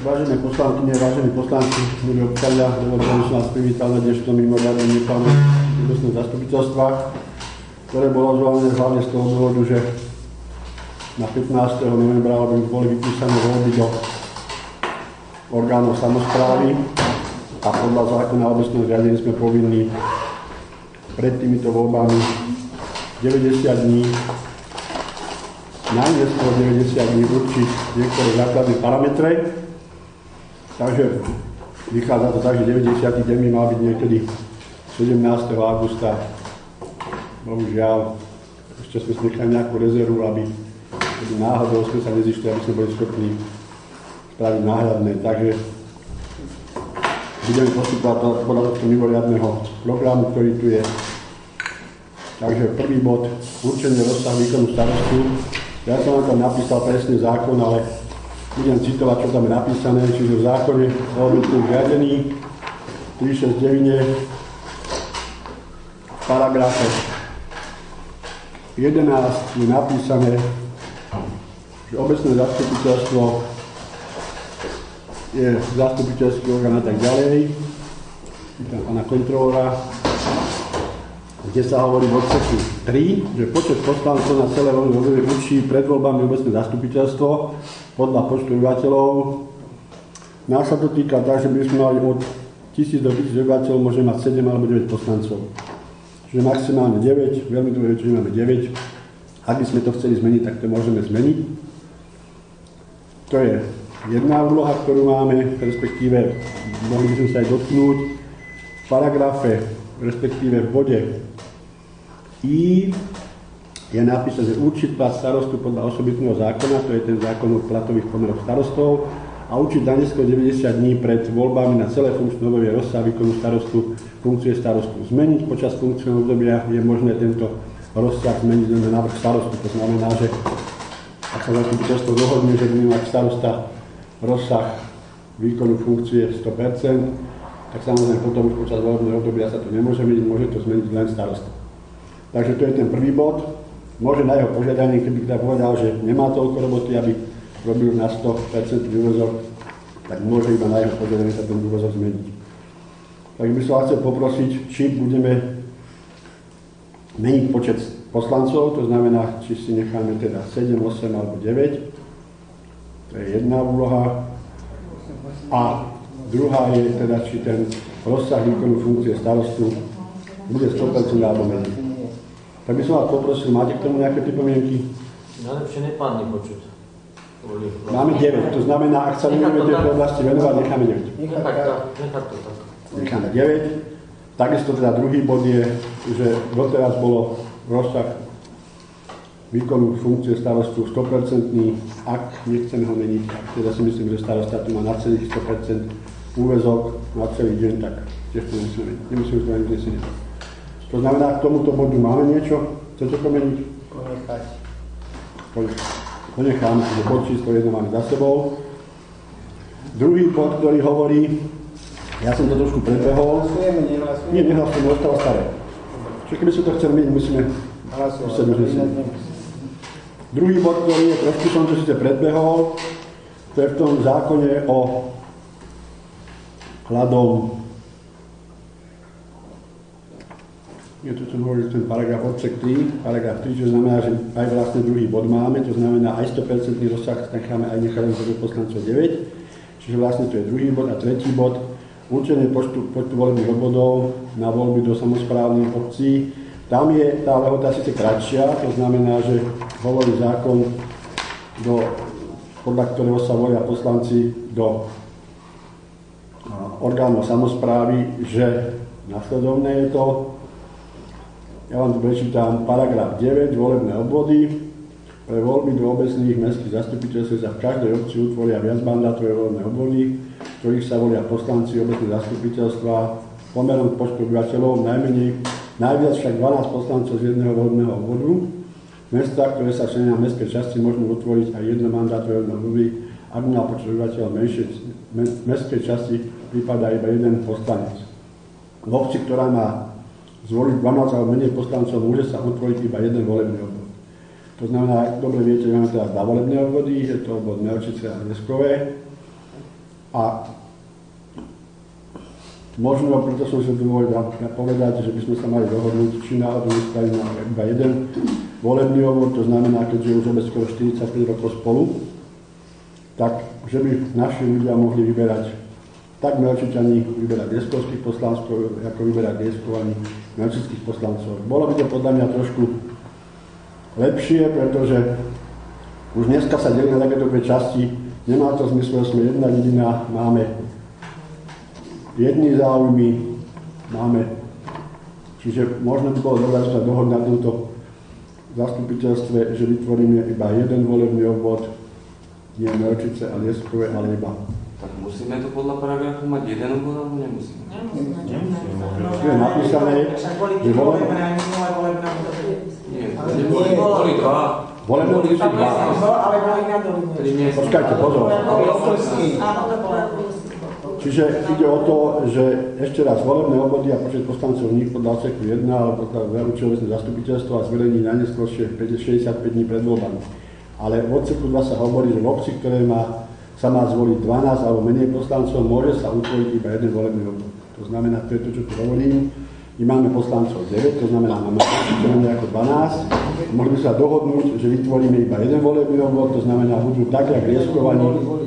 Vážené poslankyne, vážení poslanci, milí občania, dovolte, aby som vás privítal na dnešnom mimoriadnom neplánu obecného zastupiteľstva, ktoré bolo zvolené hlavne z toho dôvodu, že na 15. novembra boli vypísané voľby do orgánov samosprávy a podľa zákona o obecnom zriadení sme povinní pred týmito voľbami 90 dní, najneskôr 90 dní určiť niektoré základné parametre. Takže vychádza to tak, že 90. deň by mal byť niekedy 17. augusta. Bohužiaľ, ešte sme si nechali nejakú rezervu, aby náhodou sme sa nezišli, aby sme boli schopní spraviť náhľadné. Takže budeme postupovať podľa tohto mimoriadneho programu, ktorý tu je. Takže prvý bod, určenie rozsahu výkonu starostu. Ja som vám tam napísal presný zákon, ale budem citovať, čo tam je napísané, čiže v zákone o obecnom zriadení 369 v paragrafe 11 je napísané, že obecné zastupiteľstvo je zastupiteľský orgán a tak ďalej, tam pána kontrolóra, kde sa hovorí v odseku 3, že počet poslancov na celé voľné obdobie určí pred voľbami obecné zastupiteľstvo podľa počtu obyvateľov. Nás sa to týka tak, že by sme mali od 1000 do 1000 obyvateľov, môžeme mať 7 alebo 9 poslancov. Čiže maximálne 9, veľmi dobre, že máme 9. Ak by sme to chceli zmeniť, tak to môžeme zmeniť. To je jedna úloha, ktorú máme, respektíve mohli by sme sa aj dotknúť. V paragrafe, respektíve v bode I je napísané, že určiť plat starostu podľa osobitného zákona, to je ten zákon o platových pomeroch starostov, a určiť najneskôr 90 dní pred voľbami na celé funkčné obdobie rozsah výkonu starostu, funkcie starostu zmeniť. Počas funkčného obdobia je možné tento rozsah zmeniť na návrh starostu. To znamená, že ak sa zastupiteľstvo dohodne, že bude mať starosta rozsah výkonu funkcie 100%, tak samozrejme potom už počas volebného obdobia sa to nemôže meniť, môže to zmeniť len starosta. Takže to je ten prvý bod. Môže na jeho požiadanie, keby teda povedal, že nemá toľko roboty, aby robil na 100% úväzok, tak môže iba na jeho požiadanie sa ten úväzok zmeniť. Takže by som vás chcel poprosiť, či budeme meniť počet poslancov, to znamená, či si necháme teda 7, 8 alebo 9. To je jedna úloha. A druhá je teda, či ten rozsah výkonu funkcie starostu bude 100% alebo menej. Tak by som vás poprosil, máte k tomu nejaké pripomienky? Najlepšie nepádne počuť. Máme 9, to znamená, ak sa budeme tejto oblasti venovať, necháme 9. Nechať to tak. Necháme 9. Takisto teda druhý bod je, že doteraz bolo rozsah výkonu funkcie starostu 100%, ak nechceme ho meniť, teda si myslím, že starosta tu má na celých 100% úväzok na celý deň, tak tiež to nemusíme meniť. Nemusíme to meniť nesenie. To znamená, k tomuto bodu máme niečo? Chcete to meniť? Ponecháme, že bod číslo 1 máme za sebou. Druhý bod, ktorý hovorí, ja som to trošku predbehol. Nie, nehlasujeme, ostalo staré. Čiže keby sme to chceli meniť, musíme hlasovať. Druhý bod, ktorý je, trošku som to síce predbehol, to je v tom zákone o hľadom. Je to, čo hovorí ten paragraf odsek 3, paragraf 3, čo znamená, že aj vlastne druhý bod máme, to znamená aj 100% rozsah necháme aj necháme poslancov 9, čiže vlastne to je druhý bod. A tretí bod, určenie počtu volebných obvodov na voľby do samosprávnych obcí. Tam je tá lehota síce kratšia, to znamená, že hovorí zákon, podľa ktorého sa volia poslanci do orgánov samosprávy, že nasledovné je to. Ja vám tu prečítam paragraf 9, volebné obvody. Pre voľby do obecných mestských zastupiteľstv sa v každej obci utvoria viacmandátové volebné obvody, v ktorých sa volia poslanci obecných zastupiteľstva pomerom k počtu obyvateľov, najviac však 12 poslancov z jedného volebného obvodu. V mestách, ktoré sa členia na mestskej časti, môžu utvoriť aj jedno mandátové volebné obvody, ak má počet obyvateľov menšie. V mestskej časti prípada iba jeden poslanec. V obci, ktorá má zvoliť 12 alebo menej poslancov, môže sa otvoriť iba jeden volebný obvod. To znamená, ak dobre viete, máme teda dva volebné obvody, je to obvod Melčice a Leskové. A možno, preto som si dovolil povedať, že by sme sa mali dohodnúť, či náhodou nespravíme iba jeden volebný obvod, to znamená, keďže už obec skoro 45 rokov spolu, tak že by naši ľudia mohli vyberať, tak Melčičani vyberať lieskovských poslancov, ako vyberať lieskovaní melčických poslancov. Bolo by to podľa mňa trošku lepšie, pretože už dneska sa delí na takéto dve časti. Nemá to zmysel, sme jedna dedina, máme jedny záujmy, čiže možno by bolo dobré sa dohodnúť na tomto zastupiteľstve, že vytvoríme iba jeden volebný obvod, nie Melčice a Lieskove, ale iba. Tak musíme to podľa paragrafu mať jeden obvod, alebo nemusíme? Tu je napísané, že volebné boli dva. Volebné obvody sú dva. Počkajte, pozor. Čiže ide o to, že ešte raz volebné obvody a počet poslancov v nich podľa odseku 1 alebo podľa všeobecné zastupiteľstvo a zverejní najneskôršie 65 dní pred voľbami. Ale v odseku 2 sa hovorí, že v obci, ktoré sa má zvoliť 12 alebo menej poslancov, môže sa utvoriť iba jeden volebný obvod. To znamená, to je to, čo tu hovorím. My máme poslancov 9, to znamená, máme ako 12. Mohli by sa dohodnúť, že vytvoríme iba jeden volebný obvod, to znamená, budú tak, jak lieskovaní.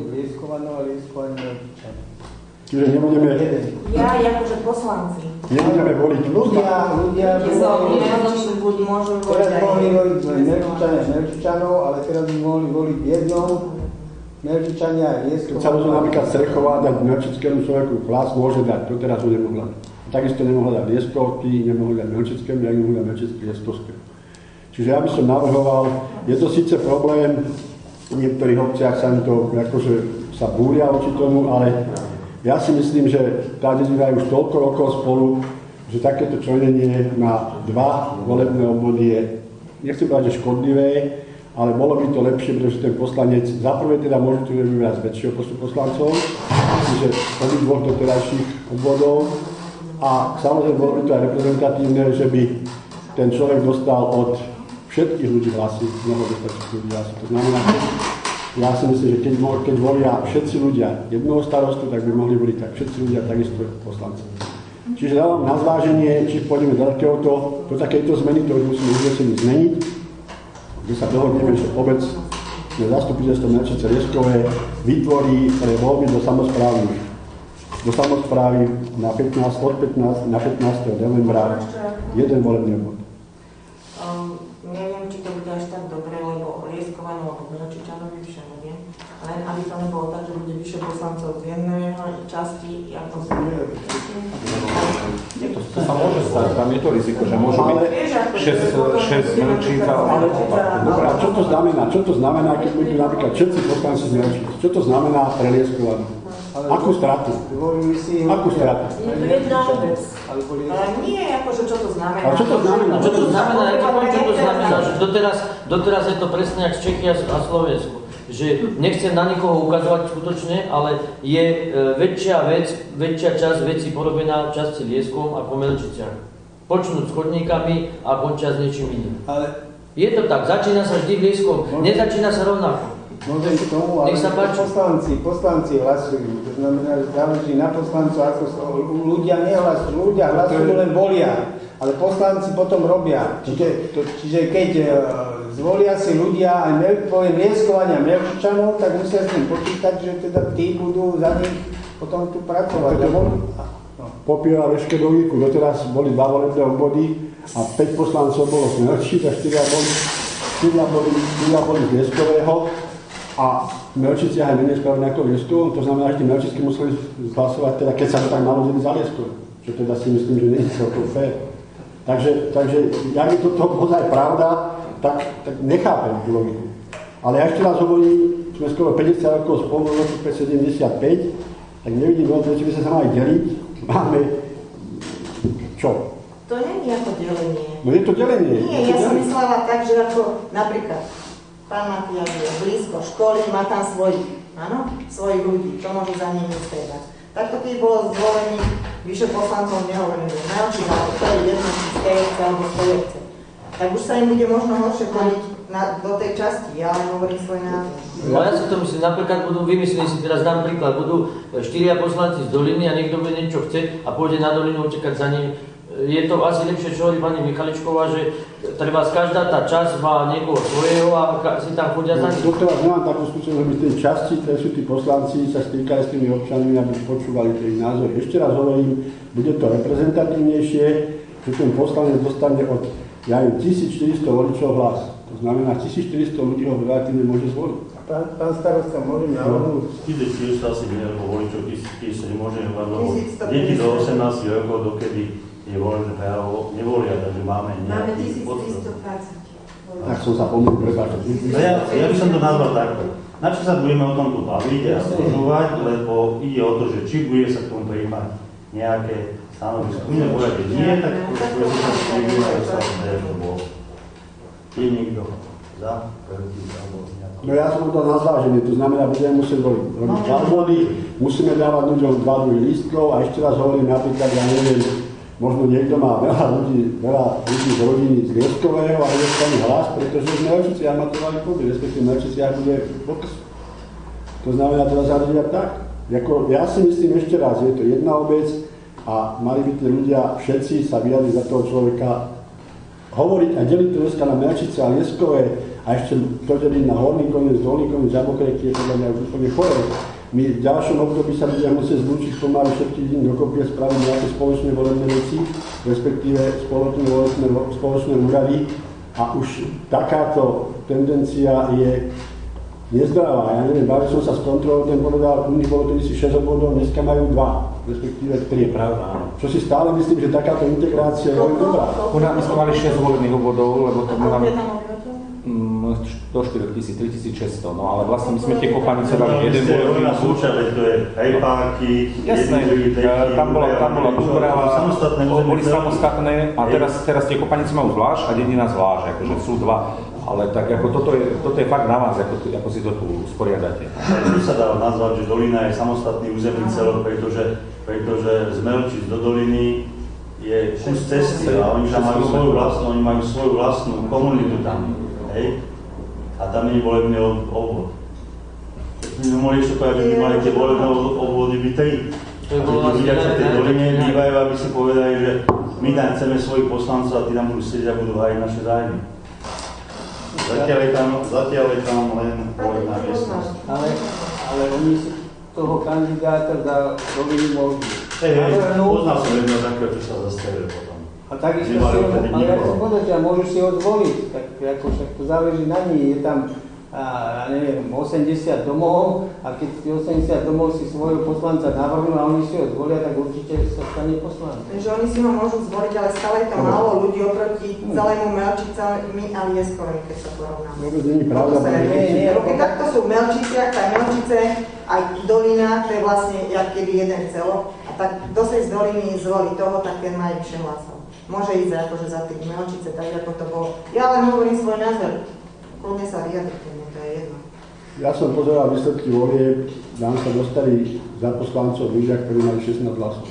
Čiže nebudeme... Ja, akože poslanci. Nebudeme voliť Ľudia môžu voliť teraz mohli voliť Melčičanov, ale teraz by mohli voliť jednou Melčičania a Lieskova. Keď sa môže napríklad Strechová dať melčickému človeku hlas, môže dať, to teraz ho nemohla. Takisto nemohla dať Lieskovky, nemohla dať Melčickému, jak nemohla dať Melčické Lieskovskému. Čiže ja by som navrhoval, je to síce problém, v niektorých obciach sa mi to akože sa búria voči tomu, ale ja si myslím, že tá dedina je už toľko rokov spolu, že takéto členenie na dva volebné obvody je, nechcem povedať, že škodlivé, ale bolo by to lepšie, pretože ten poslanec, za prvé teda môžete vybrať z väčšieho počtu poslancov, čiže od dvoch doterajších obvodov, a samozrejme bolo by to aj reprezentatívne, že by ten človek dostal od všetkých ľudí hlasy, mohol dostať všetkých ľudí hlasy. To znamená, ja si myslím, že keď volia všetci ľudia jednoho starostu, tak by mohli voliť tak všetci ľudia takisto poslanci. Čiže dávam na zváženie, či pôjdeme do takejto zmeny, to už musíme uznesenie zmeniť, kde sa dohodneme, že obec zastupiteľstvo Melčice Lieskové vytvorí voľby do samosprávy na 15. novembra jeden volebný obvod. Neviem, či to bude až tak dobre, lebo Lieskovanov alebo Melčičanov je vyššie, nie? Len aby to nebolo tak, že bude vyššie poslancov z jednej časti, ako z druhej. To sa môže stať, tam je to riziko, že môžu byť 6 Melčíka. Dobre, a čo to znamená, keď budú napríklad všetci poslanci z Melčíc? Čo to znamená pre Lieskovaných? Akú stratu? Akú stratu? Ale nie, akože čo to znamená. Ale čo to znamená? Čo to znamená? Ja to poviem, čo to znamená. Že doteraz je to presne jak z Čechy a Slovensku. Že nechcem na nikoho ukazovať skutočne, ale je väčšia časť vecí porobená v časti Lieskovom ako Melčiciach. Počnúť s chodníkami a končia s niečím iným. Je to tak, začína sa vždy v Lieskovom, nezačína sa rovnako. Môžem k tomu, ale poslanci hlasujú. To znamená, že záleží na poslancu, ako ľudia nehlasujú. Ľudia hlasujú, len volia. Ale poslanci potom robia. Čiže keď zvolia si ľudia aj poviem Lieskovania Melčičanov, tak musia s tým počítať, že teda tí budú za nich potom tu pracovať. Popiera veške logiku. Doteraz boli dva volebné obvody a 5 poslancov bolo z Melčíc a 4 boli z Lieskového. A Melčíci aj menej spravili ako Lieskovom, to znamená, že tí Melčícky museli hlasovať, teda keď sa to tak narodili za Lieskov. Čo teda si myslím, že nie je celkom fér. Takže jak je to ozaj pravda, tak nechápem tú logiku. Ale ja ešte raz hovorím, sme skoro 50 rokov spolu, v roku 75, tak nevidím dôvod, či by sa mali deliť. Máme čo? To nie je ako delenie. No je to delenie. Nie, ja som myslela tak, že ako napríklad pán Matiaš je blízko školy, má tam svojich ľudí, čo môžu za nimi striedať. Takto keď bolo zvolený vyše poslancov, nehovorím, že Melčík, ale to je jedno, či z tej obce alebo z tej obce. Tak už sa im bude možno horšie chodiť do tej časti, ja len hovorím svoj názor. No ja si to myslím, napríklad vymyslím si teraz, dám príklad, budú 4 poslanci z Doliny a niekto bude niečo chce a pôjde na Dolinu utekať za ním. Je to asi lepšie, čo hovorí pani Michaličková, že treba každá tá časť má niekoho svojho a si tam chodia za ním. Doteraz nemám takú skúsenosť, že by tej časti, ktoré sú tí poslanci, sa stýkali s tými občanmi, aby počúvali tie ich názory. Ešte raz hovorím, bude to reprezentatívnejšie, že ten poslanec dostane od 1400 voličov hlas. To znamená, 1400 ľudí ho relatívne môže zvoliť. Pán starosta, môžem navrhnúť? 1400 asi nie, lebo voličov 1400 nemôže, lebo deti do 18 rokov, dokedy je voľné právo, nevolia, takže máme nejaký podstav. Tak som sa pomýlil, prepáčte. Ja by som to nazval takto. Na čo sa budeme o tomto baviť a počúvať, lebo ide o to, že či bude sa k tomu prijímať nejaké stanovisko. My nepoviete nie, tak bude sa prijímať sa bol. Je niekto za, proti, alebo nejaká. No ja som to na zváženie, to znamená, budeme musieť robiť závody, musíme dávať ľuďom 2 druhy lístkov a ešte raz hovorím, napríklad, ja neviem, možno niekto má veľa ľudí z rodiny z Lieskového a nedostane hlas, pretože v Melčiciach má to mali pobyt, respektíve v Melčiciach bude pokus. To znamená, treba zariadiť tak. Ja si myslím ešte raz, je to jedna obec a mali by tí ľudia všetci sa vyjadriť za toho človeka, hovoriť a deliť to dneska na Melčice a Lieskové a ešte to deliť na Horný koniec, Dolný koniec, Žabokreky, je podľa mňa už úplne chore. My v ďalšom období sa budeme musieť zlúčiť pomaly všetky dní dokopy a spraviť nejaké spoločné volebné veci, respektíve spoločné úrady a už takáto tendencia je nezdravá. Ja neviem, bavil som sa s kontrolou, ten povedal, u nich bolo to 6 obvodov, dneska majú 2, respektíve 3. Pravda. Čo si stále myslím, že takáto integrácia je veľmi dobrá. U nás sme mali 6 volebných obvodov, lebo to máme do 4000, 3600, no ale vlastne my sme tie Kopanice dali jeden volebný obvod. To je hejpáky, tam bola Dúbrava, boli samostatné a teraz tie Kopanice majú zvlášť a dedina zvlášť, akože sú 2. Ale tak ako toto je fakt na vás, ako si to tu usporiadate. Tu sa dá nazvať, že Dolina je samostatný územný celok, pretože z Melčíc do Doliny je kus cesty a oni tam majú svoju vlastnú komunitu tam. Hej? A tam nie je volebný obvod. My sme mohli ešte povedať, že by mali tie volebné obvody byť 3. A tí ľudia sa v tej Doline bývajú, aby si povedali, že my tam chceme svojich poslancov a tí tam budú sedieť a budú hájiť naše zájmy. Zatiaľ je tam len volebná miestnosť. Ale oni si toho kandidáta za Dolinu môžu. Poznal som jedno takého, čo sa zastavil potom. A takisto si ho, ale ja chcem povedať, že môžu si ho zvoliť, tak ako však to záleží na ní, je tam, ja neviem, 80 domov a keď 80 domov si svojho poslanca navrhnú a oni si ho zvolia, tak určite sa stane poslancom. Takže oni si ho môžu zvoliť, ale stále je to málo ľudí oproti celému Melčicami a Lieskovým, keď sa porovnáme. Vôbec nie je pravda. Lebo keď takto sú v Melčiciach, tak Melčice aj Dolina, to je vlastne jak keby jeden celok. A tak kto sa z Doliny zvolí toho, tak ten má vyššie hlasov. Môže ísť akože za tých Melčice, tak ako to bolo. Ja len hovorím svoj názor. Kľudne sa vyjadrite, to je jedno. Ja som pozeral výsledky volieb, nám sa dostali za poslancov ľudia, ktorí mali 16 hlasov.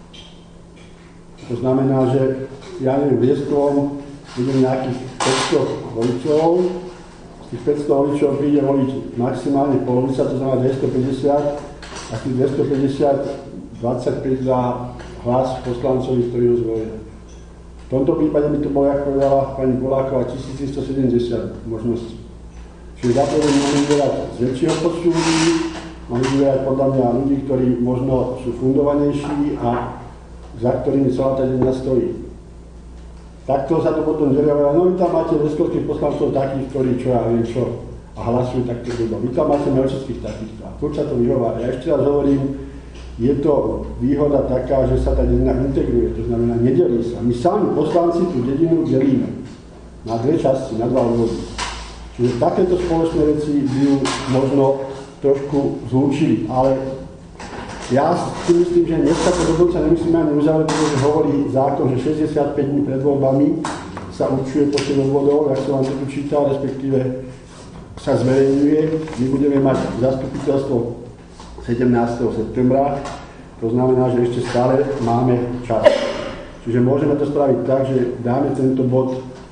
To znamená, že ja neviem, v Lieskovom budem nejakých 500 voličov, z tých 500 voličov príde voliť maximálne polovica, to znamená 250, a tých 250, 25 za hlas poslancovi, ktorí ho zvolia. V tomto prípade by to bolo, ako povedala pani Poláková, 1170 možností. Čiže zaprvé mohli vyberať z väčšieho počtu ľudí, mohli vyberať podľa mňa ľudí, ktorí možno sú fundovanejší a za ktorými celá tá dedina stojí. Takto sa to potom delia, no vy tam máte leskovských poslancov takých, ktorí čo ja viem čo a hlasujú takto blbo. Vy tam máte melčických takýchto a furt sa to vyhovára. Ja ešte raz hovorím, je to výhoda taká, že sa tá dedina integruje, to znamená, nedelí sa. My sami poslanci tú dedinu delíme na 2 časti, na 2 obvody. Čiže takéto spoločné veci by ju možno trošku zlúčili, ale ja si myslím, že dneska to dokonca nemusíme ani uzavrieť, pretože hovorí zákon, že 65 dní pred voľbami sa určuje počet obvodov, jak som vám to tu čítal, respektíve sa zverejňuje. My budeme mať zastupiteľstvo 17. septembra, to znamená, že ešte stále máme čas. Čiže môžeme to spraviť tak, že dáme tento bod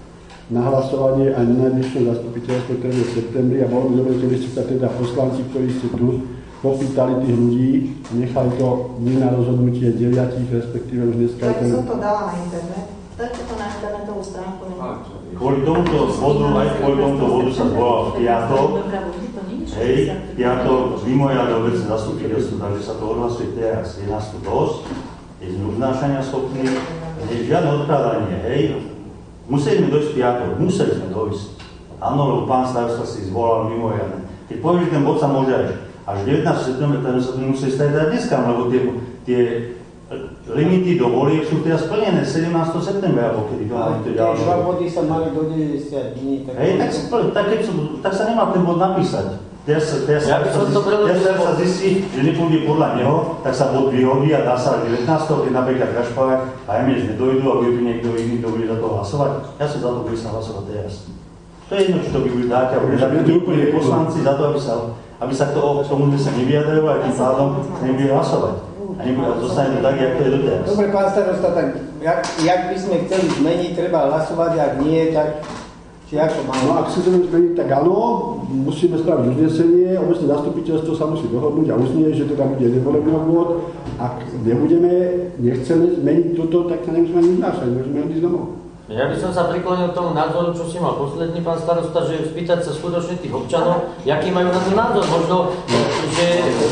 na hlasovanie aj na najbližšie zastupiteľstvo, ktoré je v septembri a bolo by dobre, keby ste sa teda poslanci, ktorí ste tu, popýtali tých ľudí, nechali to nie na rozhodnutie 9, respektíve už dneska. Tak som to dala na internet. Dajte to na internetovú stránku. Kvôli tomuto vodu, aj kvôli tomuto vodu sa zvolal v piatok. Hej, v piatok mimoriadne obecné zastupiteľstvo, takže sa to odhlasuje teraz. Je nás tu dosť, je uznášania schopný, žiadne odkladanie, hej. Museli sme dojsť v piatok, museli sme dojsť. Áno, lebo pán starosta si zvolal mimoriadne. Keď povieš, že ten bod sa môže až 19. septembra, tak sa to museli stať aj dneska, lebo tie limity do volieb sú teraz splnené 17. septembra, alebo kedy to mali to ďalšie. Tie 2 body sa mali do 90 dní. Hej, tak sa nemá ten bod napísať. Teraz sa zistí, že nepôjde podľa neho, tak sa bod vyhodí a dá sa 19. keď napríklad Kašpalák a Emieš nedojdu a bude niekto iný, kto bude za to hlasovať. Ja som za to bude sa hlasovať teraz. To je jedno, či to by bude dáť, a bude úplne poslanci za to, aby sa k tomu sa nevyjadrilo a tým pádom nebude hlasovať. A zostane to tak, jak to je doteraz. Dobre, pán starosta, tak jak by sme chceli zmeniť, treba hlasovať, ak nie, tak či ako máme? No ak chceme zmeniť, tak áno, musíme spraviť uznesenie, obecné zastupiteľstvo sa musí dohodnúť a uznieť, že teda bude jeden volebný obvod. Ak nechceme zmeniť toto, tak sa nemusíme ani znášať, môžeme ísť domov. Ja by som sa priklonil k tomu názoru, čo si mal posledný pán starosta, že spýtať sa skutočne tých občanov, aký majú na to názor. Možno, že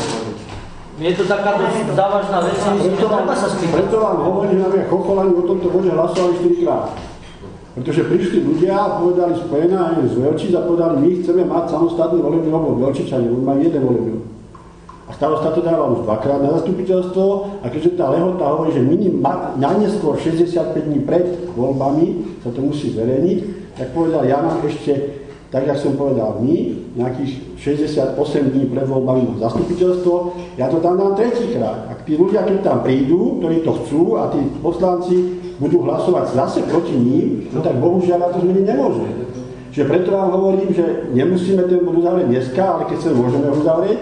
je to taká dosť závažná vec, že treba sa spýtať. Preto vám hovorím, že nám je Chocholani o tomto bode hlasovali 4-krát. Pretože prišli ľudia a povedali z pléna aj z Velčíc a povedali, my chceme mať samostatný volebný obvod Velčičania, on má jeden volebný obvod. A starosta to dával už 2-krát na zastupiteľstvo a keďže tá lehota hovorí, že najneskôr 65 dní pred voľbami sa to musí zverejniť, tak povedal, ja mám ešte, tak jak som povedal, nejakých 68 dní pred voľbami mám zastupiteľstvo, ja to dám na 3-krát. Ak tí ľudia, keď tam prídu, ktorí to chcú a tí poslanci budú hlasovať zase proti ním, no tak bohužiaľ to zmeniť nemôže. Čiže preto vám hovorím, že nemusíme ten bod uzavrieť dneska, ale keď sa môžeme uzavrieť.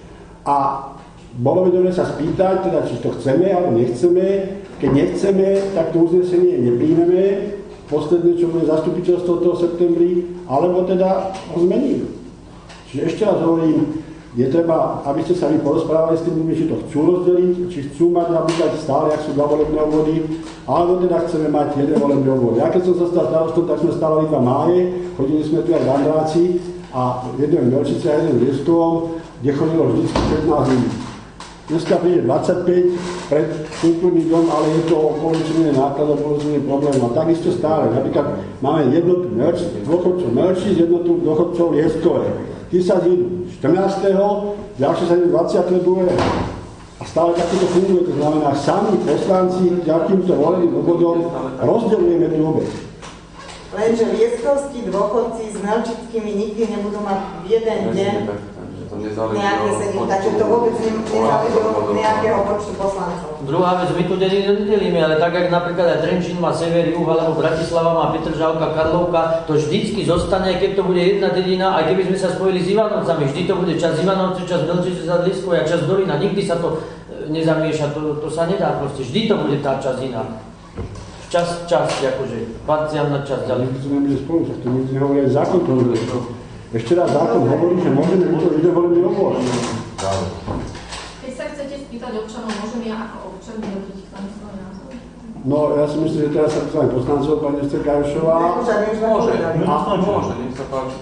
A bolo by dobre sa spýtať, teda, či to chceme alebo nechceme. Keď nechceme, tak to uznesenie nepríjmeme. Posledné, čo bude zastupiteľstvo toho septembri, alebo teda ho zmeníme. Čiže ešte raz hovorím, je treba, aby ste sa vy porozprávali s tým ľuďmi, či to chcú rozdeliť, či chcú mať napríklad stále, ak sú 2 volebné obvody, alebo teda chceme mať jeden volebný obvod. Ja keď som sa stal starostom, tak sme stávali 2 máje, chodili sme tu aj v Andráci a jeden v Melčice a jeden v Lieskovom, kde chodilo vždycky 15 ľudí. Dneska príde 25 pred kultúrny dom, ale je to polovičné nákladov, polovičné problém. A takisto stále. Napríklad máme jednotu dôchodcov Melčíc, jednotu dôchodcov Lieskové. Tí sa zídu 14. ďalšie sa idú 22. A stále takto funguje. To znamená, sami poslanci ďakýmto voleným obvodom rozdeľujeme tú obec. Lenže lieskovskí dôchodci s melčickými nikdy nebudú mať v jeden deň nejaké sedím, takže to vôbec nezáleží od nejakého počtu poslancov. Druhá vec, my tu nedelíme, ale tak, jak napríklad aj Trenčín má sever, juh, alebo Bratislava má Petržalka, Karlovka, to vždycky zostane, keď to bude jedna dedina, aj keby sme sa spojili s Ivanovcami, vždy to bude čas Ivanovce, čas Melčice, čas Lieskové a čas Dolina, nikdy sa to nezamieša, to sa nedá proste, vždy to bude tá časť iná. Čas, akože, parciálna časť ďalej. My sme nebude spolu, tak to nikdy nehovorí aj zákon to hovorí. Ešte raz zákon hovorí, že môžeme vytvoriť jeden volebný obvod. Keď sa chcete spýtať občanov, môžem ja ako občan vyjadriť k tomu svoj názor? No, ja si myslím, že teraz sa pýtame poslancov, pani Ester Gajušová. Môže, nech sa páči.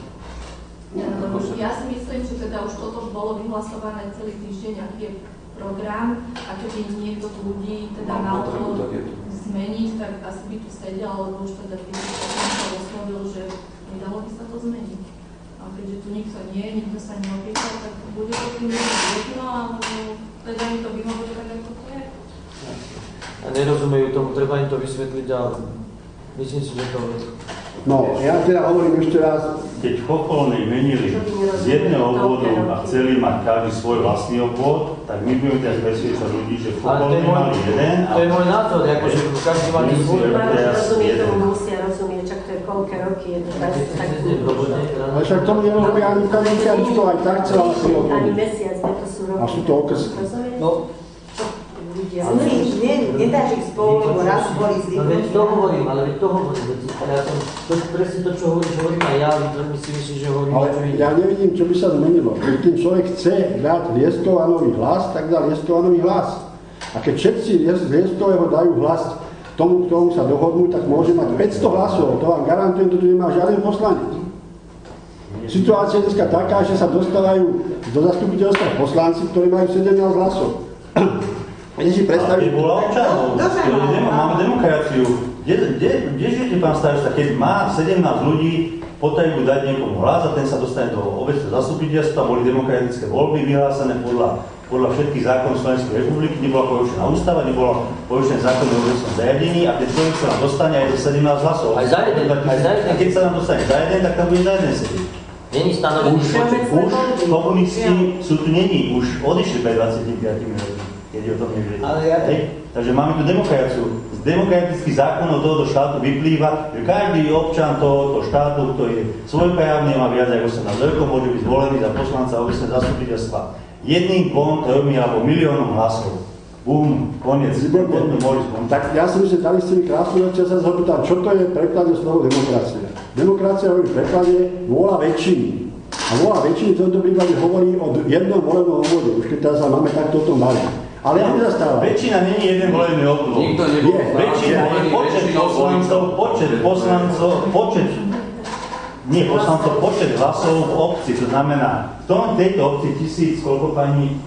Ja si myslím, že teda už toto bolo vyhlasované celý týždeň, aký je program a keď niekto z ľudí teda na to zmeniť, tak asi by tu sedel, alebo už teda by sa oslovil, že nedalo by sa to zmeniť. A keďže tu nikto nie je, nikto sa neopýtal, tak bude to tým jedno, alebo teda mi to vyhovuje tak, ako to je. A nerozumejú tomu, treba im to vysvetliť a myslím si, že to... No, ja teda hovorím ešte raz. Keď Chocholní menili z jedného obvodu a chceli mať každý svoj vlastný obvod, tak my budeme teraz presviečať ľudí, že Chocholní mali jeden. To je môj názor, akože každý má svoj. Rozumie tomu, musia rozumieť, čak to je koľké roky, je to tak... Ale však tomu nerobia ani Kalinka, ani to aj tak celá. Ani mesiac, to sú roky. A sú to okresy. No, ľudia. Nedáš ich spolu, lebo raz boli No veď zvyknutí. to hovorím, ale veď to hovorím. Ja som, to je presne to, čo hovorím aj ja, my si myslím, že hovorím Ale niečo iné. ja nevidím, čo by sa zmenilo. Keď ten človek chce dať Lieskovanový hlas, tak dá Lieskovanový hlas. A keď všetci z Lieskového dajú hlas tomu, k tomu sa dohodnú, tak môže mať 500 hlasov. To vám garantujem, to nemá žiaden poslanec. Situácia je dneska taká, že sa dostávajú do zastupiteľstva poslanci, ktorí majú 17 hlasov. Viete si predstaviť? Ale bola občanov, máme demokraciu. Kde žijete, pán starosta, keď má 17 ľudí, potajú dať niekomu hlas a ten sa dostane do obecného zastupiteľstva, boli demokratické voľby vyhlásené podľa všetkých zákonov Slovenskej republiky, nebola porušená ústava, nebola porušený zákon o obecnom zariadení a keď človek sa nám dostane aj do 17 hlasov. Aj za jeden. A keď sa nám dostane za jeden, tak tam bude za jeden sedieť. Není stanovený počet. Už komunisti sú tu není, už odišli pred 25 rokmi, keď je o tom neviete. Takže máme tu demokraciu. Z demokratických zákonov tohoto štátu vyplýva, že každý občan tohoto štátu, ktorý je svojprávny, má viac ako 18 rokov, môže byť zvolený za poslanca obecného zastupiteľstva. Jedným, dvom, tromi alebo miliónom hlasov. Bum, koniec. Tak ja si myslím, že dali ste mi krásnu vec, sa zapýtam, čo to je preklade slovo demokracia. Demokracia hovorí v preklade vôľa väčšiny. A vôľa väčšiny v tomto prípade hovorí o jednom volenom obvode, už keď teraz sa máme takto o tom baviť. Ale ja nezastávam. Väčšina není jeden volený obvod. Nikto nebol. Väčšina je počet poslancov, počet hlasov v obci, to znamená, v tejto obci 1000, koľko pani?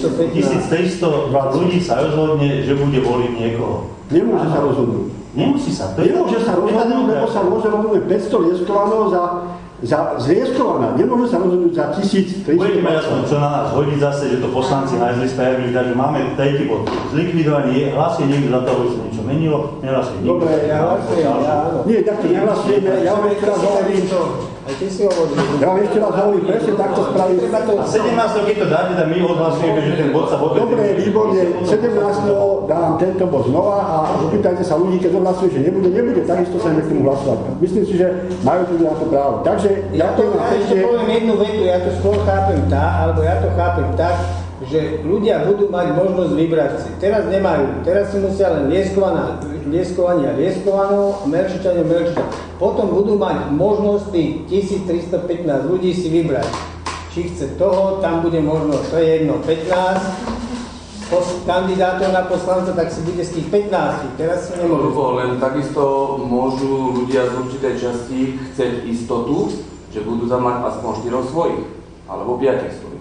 1300 ľudí sa rozhodne, že bude voliť niekoho. Nemôže sa rozhodnúť. Nemusí sa. Nemôže sa rozhodnúť, lebo sa môže rozhodnúť 500 Lieskovanov z Lieskovana. Nemôže sa rozhodnúť za 1300. Budeme jasno, čo na nás hodí zase, že to poslanci nájsli spravili, takže máme tretí bod. Zlikvidovaný hlasuje niekto za to, aby sa niečo menilo, nehlasuje nikto. Dobre, ja hlasujem, áno. Nie, takto nehlasujeme, ja vám ešte raz hovorím, Aj ty si hovoril. ja vám ešte raz hovorím, presne takto spravím. A 17. keď to dáte, tak my odhlasujeme, že ten bod sa vôbec... Dobre, výborne, 17. dávam tento bod znova a opýtajte sa ľudí, keď odhlasuje, že nebude, takisto sa ideme k tomu hlasovať. Myslím si, že majú tu na to právo. Takže Ja ešte poviem jednu vetu, ja to skôr chápem tak, že ľudia budú mať možnosť vybrať si. Teraz nemajú, teraz si musia len Lieskovania Lieskovanov a Melčičania Melčičania. Potom budú mať možnosť tých 1315 ľudí si vybrať. Či chce toho, tam bude možnosť, to je jedno, 15 kandidátov na poslanca, tak si bude z tých 15. Teraz si nemôžu. Len takisto môžu ľudia z určitej časti chcieť istotu, že budú tam mať aspoň 4 svojich, alebo 5 svojich.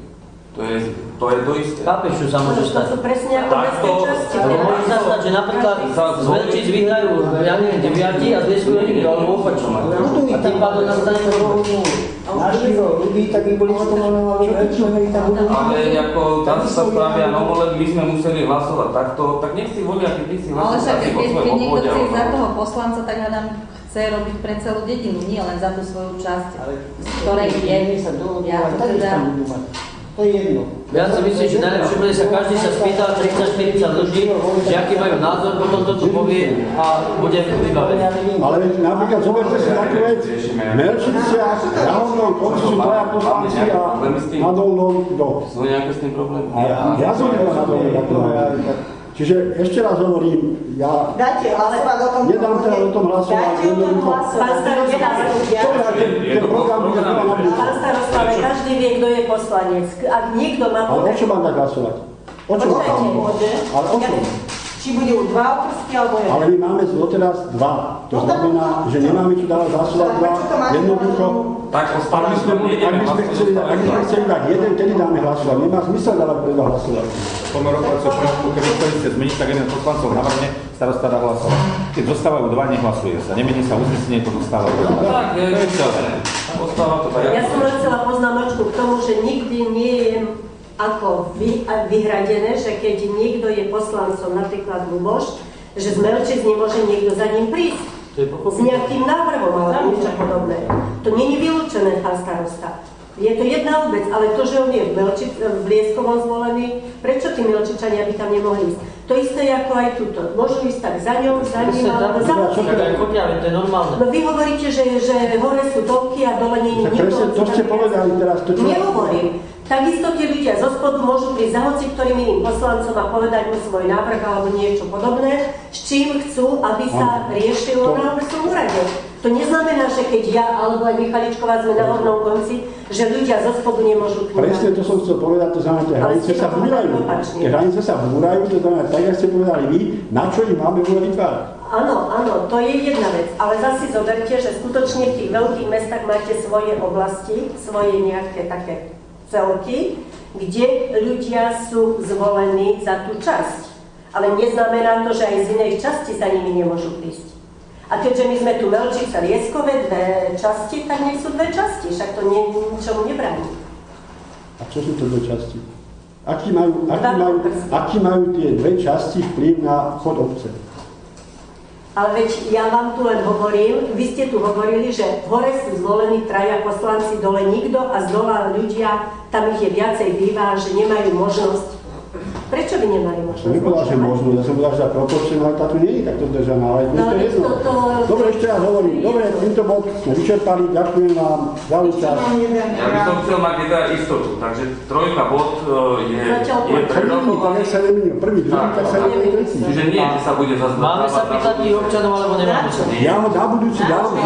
To je to isté. Chápeš, čo sa môže stať? To sú presne ako mestské časti. Môže sa stať, že napríklad z Velčic vyhrajú, ja neviem, 9 a zvieskujú nikto, alebo opačne. A tým pádom nastane to rohu. ľudí, tak by boli skontrolovaní Velčanovi, tak budú... Ale ako tam sa spravia novoleb, my sme museli hlasovať takto, tak nech si volia, keď si Ale však hlasovať. keď niekto chce ísť za toho poslanca, tak hádam chce robiť pre celú dedinu, nie len za tú svoju časť, z ktorej je. Ja to teda... To je jedno. Ja si myslím, že najlepšie bude sa každý sa spýtal 30-40 ľudí, že aký majú názor, potom toto povie a budeme vybavený. Ale napríklad zoberte si takú vec, Melčice a na hornom konci sú dvaja poslanci a na dolnom kto? Sú nejaké s tým problémy? Ja som iba na dolnom takto. Čiže ešte raz hovorím, ja Dáte hlasovať o tom, nedám teda o tom hlasovať. Dáte o tom hlasovať. Pán starosta, Ten program bude znova nabísať. pán starosta, ale každý vie, kto je poslanec. Ak niekto má... Ale o čo mám dať hlasovať? O čo mám? Ale o čo? Či budú dva okrsky, alebo jeden. Ale my máme doteraz dva. To znamená, že nemáme tu dávať hlasovať dva. Jednoducho, Tak ak by sme chceli dať jeden, tedy dáme hlasovať. Nemá zmysel dávať predo hlasovať. Pomerovaciu členku, keď chcete zmeniť, tak jeden poslancov navrhne, starosta dá hlasovať. Keď zostávajú dva, nehlasuje sa. Nemení sa uznesenie, to zostáva. Tak, je celé. Ostáva to tak. Ja som len chcela poznámočku k tomu, že nikdy nie je ako vyhradené, že keď niekto je poslancom, napríklad Luboš, že z Melčic nemôže niekto za ním prísť. S nejakým návrhom alebo niečo podobné. To nie je vylúčené, pán starosta. Je to jedna obec, ale to, že on je v Lieskovom zvolený, prečo tí Melčičania by tam nemohli ísť? To isté je ako aj tuto. Môžu ísť tak za ňou, za ním, alebo za to je normálne. No vy hovoríte, že hore sú toľky a dole nie je nikto. To ste povedali teraz. Nehovorím. Takisto tie ľudia zo spodu môžu prísť za hoci ktorým iným poslancom a povedať mu svoj návrh alebo niečo podobné, s čím chcú, aby sa riešilo na obecnom úrade. To neznamená, že keď ja alebo aj Michaličková sme na hornom konci, že ľudia zo spodu nemôžu k nám. Presne to som chcel povedať, to znamená, tie hranice sa búrajú. Tie hranice sa búrajú, to znamená, tak, jak ste povedali vy, na čo ich máme vytvárať? Áno, to je jedna vec, ale zase zoberte, že skutočne v tých veľkých mestách máte svoje oblasti, svoje nejaké také celky, kde ľudia sú zvolení za tú časť. Ale neznamená to, že aj z inej časti za nimi nemôžu prísť. A keďže my sme tu Melčice, Lieskove, dve časti, tak nech sú dve časti, však to ničomu nebráni. A čo sú to dve časti? Aký majú tie dve časti vplyv na chod obce? Ale veď ja vám tu len hovorím, vy ste tu hovorili, že hore sú zvolení traja poslanci, dole nikto a z dola ľudia, tam ich je viacej býva, že nemajú možnosť. Prečo by nemali možnosť? Ja nepovedal, že možnosť, ja som povedal, že proporcionalita tu nie je takto držaná, ale to je jedno. Dobre, ešte raz hovorím. Dobre, týmto bod sme vyčerpali, ďakujem vám za účasť. Ja by som chcel mať teda istotu, takže trojka bod je predrokovaný. Tak sa nemenil prvý, druhý, tak sa nemenil tretí. Čiže nie, že sa bude zase máme sa pýtať tých občanov, alebo nemáme sa? Ja ho na budúce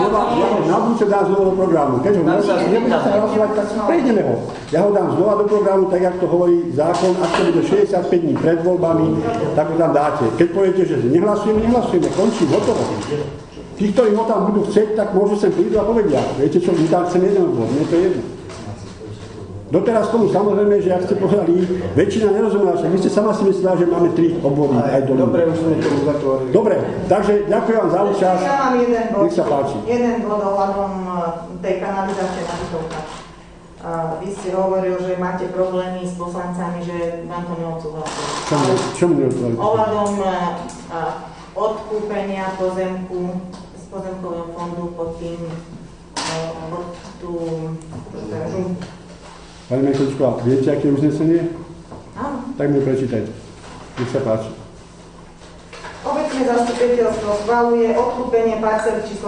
dám znova do programu. Keď ho nebude sa hlasovať, tak prejdeme ho. Ja ho dám znova do programu, tak jak to hovorí zákon, ak to bude 65 dní pred voľbami, tak ho tam dáte. Keď poviete, že nehlasujeme, končí, hotovo. Tí, ktorí ho tam budú chcieť, tak môžu sem prídu a povedia. Viete čo, my tam chceme jeden obvod, mne to je jedno. Doteraz tomu samozrejme, že ak ste povedali, väčšina nerozumela, že vy ste sama si myslela, že máme 3 obvody aj do Dobre, už sme to uzatvorili. Dobre, takže ďakujem vám za účasť. Ja mám jeden bod. Nech sa páči. Jeden bod ohľadom tej kanalizácie na bytovkách. Vy ste hovoril, že máte problémy s poslancami, že vám to neodsúhlasili. Čo mi neodsúhlasili? Ohľadom odkúpenia pozemku z pozemkového fondu pod tým, pod tú žumpu. Pani Mechličková, viete, aké je uznesenie? Áno. Tak mi prečítajte. Nech sa páči. Obecné zastupiteľstvo schvaľuje odkúpenie parcely číslo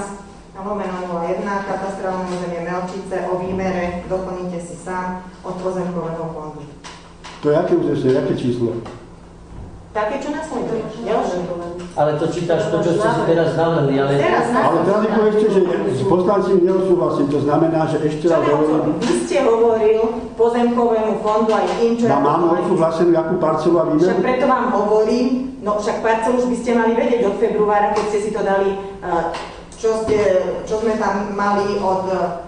11/01 katastrálne územie Melčice o výmere, doplníte si sám, od pozemkového fondu. To je aké uznesenie, aké číslo? Také, čo nasleduje. Ale to čítaš to, čo ste si teraz naleli, ale... Ale teraz mi poviete, že s poslancím neosúhlasím, to znamená, že ešte raz hovorím... Vy ste hovoril pozemkovému fondu aj tým, čo... Máme odsúhlasenú jakú parcelu a výmeru? Však preto vám hovorím, no však parcelu už by ste mali vedieť od februára, keď ste si to dali, čo sme tam mali od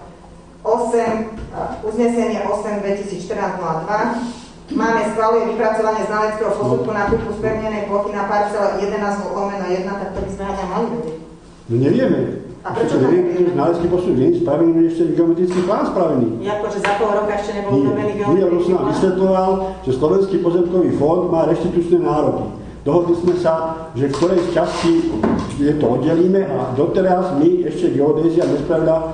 8, uznesenie 8/2014-02. Máme schvaľuje vypracovanie znaleckého posudku na kúpu spevnenej plochy na parcele 11/1, tak to by sme aj mali vedieť. No nevieme. A prečo to nevieme? Znalecký posudok nie je spravený, ešte geometrický plán spravený. Akože za pol roka ešte nebol urobený geometrický plán? Vysvetloval, že Slovenský pozemkový fond má reštitučné nároky. Dohodli sme sa, že v ktorej z časti je to oddelíme a doteraz my ešte geodézia nespravila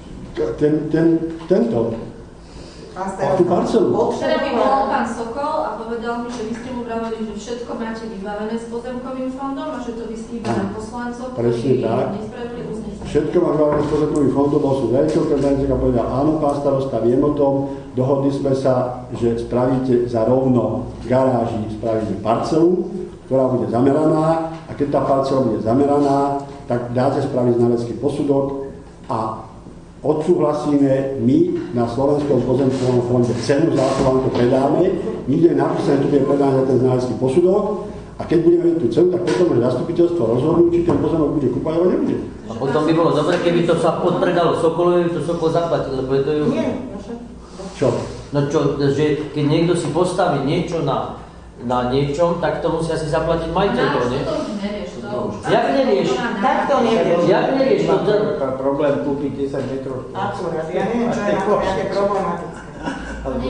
tento. Tú parcelu. Včera mi volal pán Sokol a povedal mi, že vy ste mu vraveli, že všetko máte vybavené s pozemkovým fondom a že to vysí iba na poslancov, ktorí nespravili uznesenie. Všetko má vybavené s pozemkovým fondom, bol som riaditeľka a povedal, áno, pán starosta, viem o tom, dohodli sme sa, že spravíte za rovno v garáži, spravíte parcelu, ktorá bude zameraná a keď tá parcela bude zameraná, tak dáte spraviť znalecký posudok a odsúhlasíme my na Slovenskom pozemkovom fonde cenu, za to vám to predáme, nikde je napísané, že to bude predané za ten znalecký posudok a keď budeme mať tú cenu, tak potom môže zastupiteľstvo rozhodnúť, či ten pozemok bude kúpať alebo nebude. A potom by bolo dobre, keby to sa podpredalo Sokolovi, to Sokol zaplatil, lebo je to ju... Nie. Čo? No čo, že keď niekto si postaví niečo na niečom, tak to musia si zaplatiť majiteľ, nie? To už nerieš, to už... Jak nerieš? Tak to nerieš. Jak nerieš? Problém kúpiť 10 metrov. Akurát, ja neviem, čo je na to nejaké problematické. Alebo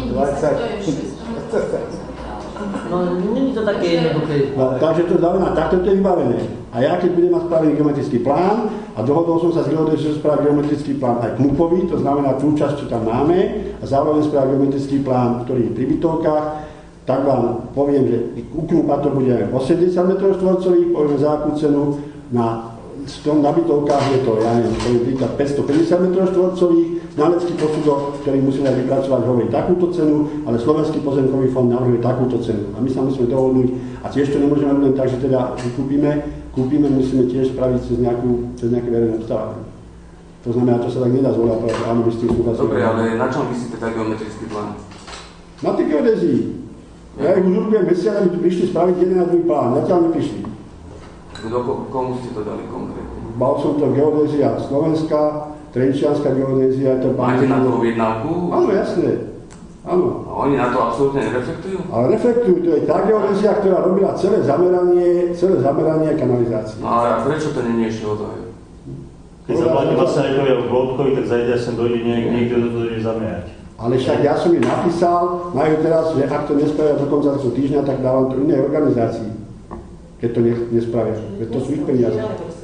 20. No, nie je to také jednoduché. No, takže to znamená, takto to je vybavené. A ja keď budem mať spravený geometrický plán a dohodol som sa s geodéziou, že spraví geometrický plán aj KMUPovi, to znamená tú časť, čo tam máme, a zároveň spraví geometrický plán, ktorý je pri bytovkách, tak vám poviem, že u KMUPa to bude 80 m2, poviem za akú cenu, na bytovkách je to, ja neviem, poviem príklad 550 m2, znalecký posudok, ktorý musíme vypracovať, hovorí takúto cenu, ale Slovenský pozemkový fond navrhuje takúto cenu. A my sa musíme dohodnúť a tiež to nemôžeme len tak, že teda kúpime, musíme tiež spraviť cez nejaké verejné obstarávanie. To znamená, to sa tak nedá zvolať, pretože áno, by s tým súhlasili. Dobre, ale na čom vysí teda geometrický plán? Na tej geodézii. Ja ich už urbujem mesiac, aby tu prišli spraviť jeden a druhý plán. Zatiaľ neprišli. Komu ste to dali konkrétne? Mal som to geodézia Slovenská, Trenčianska geodézia. Máte na to objednávku? Áno, jasné. Áno. A oni na to absolútne nereflektujú? Ale reflektujú, to je tá geodézia, ktorá robila celé zameranie kanalizácie. No ale prečo to nie je ešte hotové? Keď sa platí vlastne nekovia v Globkovi, tak zajde sem dojde niekto do toho zamerať. Ale však ja som im napísal, majú teraz, že ak to nespravia do konca tohto týždňa, tak dávam to inej organizácii, keď to nespravia. Veď to sú ich peniaze.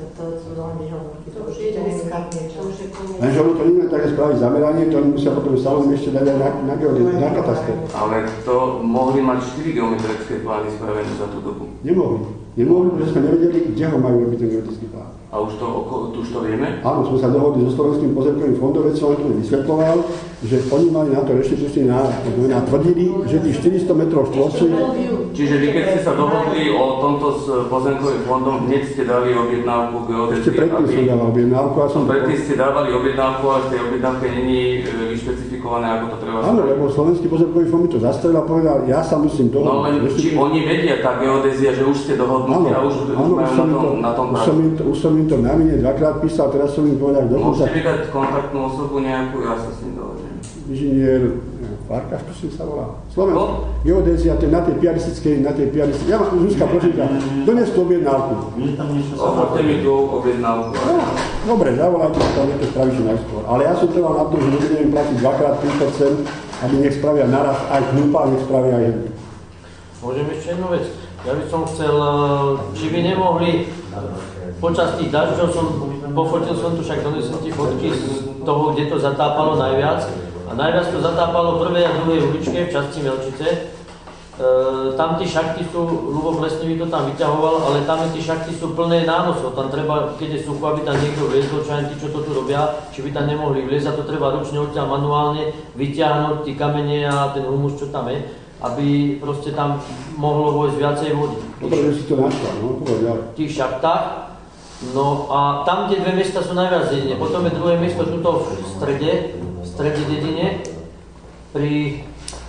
Lenže ono to nie je také spraviť zameranie, to oni musia potom samozrejme ešte dať aj na geodéziu, na kataster. Ale to mohli mať 4 geometrické plány spravené za tú dobu. Nemohli, pretože sme nevedeli, kde ho majú robiť ten geometrický plán. A už to vieme? Áno, sme sa dohodli so Slovenským pozemkovým fondom, veď som to vysvetloval, že oni mali na to reštitučný nárok, tvrdili, že tých 400 metrov štvorcových. Čiže vy, keď ste sa dohodli o tomto s pozemkovým fondom, hneď ste dali objednávku geodézie. Ešte predtým som dával objednávku. Predtým ste dávali objednávku, ale v tej objednávke není vyšpecifikované, ako to treba spraviť. Áno, lebo Slovenský pozemkový fond mi to zastavil a povedal, ja sa musím dohodnúť. No len, či oni vedia, tá geodézia, že už ste dohodnutí a už majú na tom prácu. Už som im to na mine dvakrát písal, teraz som im povedal, Môžete vydať kontaktnú osobu nejakú, ja sa s ním dohodnem. Inžinier Farkáš, prosím sa volá. Slovensko. Geodézia, to je na tej piaristickej. Ja mám Zuzka, prosím ťa, dones tú objednávku. Hovorte mi tú objednávku. Dobre, zavolajte sa tam, to spravíš najskôr. Ale ja som trval na to, že nebudem im platiť dvakrát 3%, aby nech spravia naraz aj knúpa, nech spravia aj jednu. Môžem ešte jednu vec. Ja by som chcel, či by nemohli počas tých dažďov pofotil som tu, však donesem ti fotky z toho, kde to zatápalo najviac. A najviac to zatápalo v prvej a druhej uličke v časti Melčice. Tam tie šachty sú, Ľubo Plesnivý to tam vyťahoval, ale tam tie šachty sú plné nánosov. Tam treba, keď je sucho, aby tam niekto vliezol, čo aj tí, čo to tu robia, či by tam nemohli vliezť, a to treba ručne odtiaľ manuálne vyťahnuť tie kamene a ten humus, čo tam je, aby proste tam mohlo vojsť viacej vody. Dobre, že si to našla, no, povedal. V tých šachtách. No a tam tie dve miesta sú najviac dedine. Potom je druhé miesto tuto v strede dedine, pred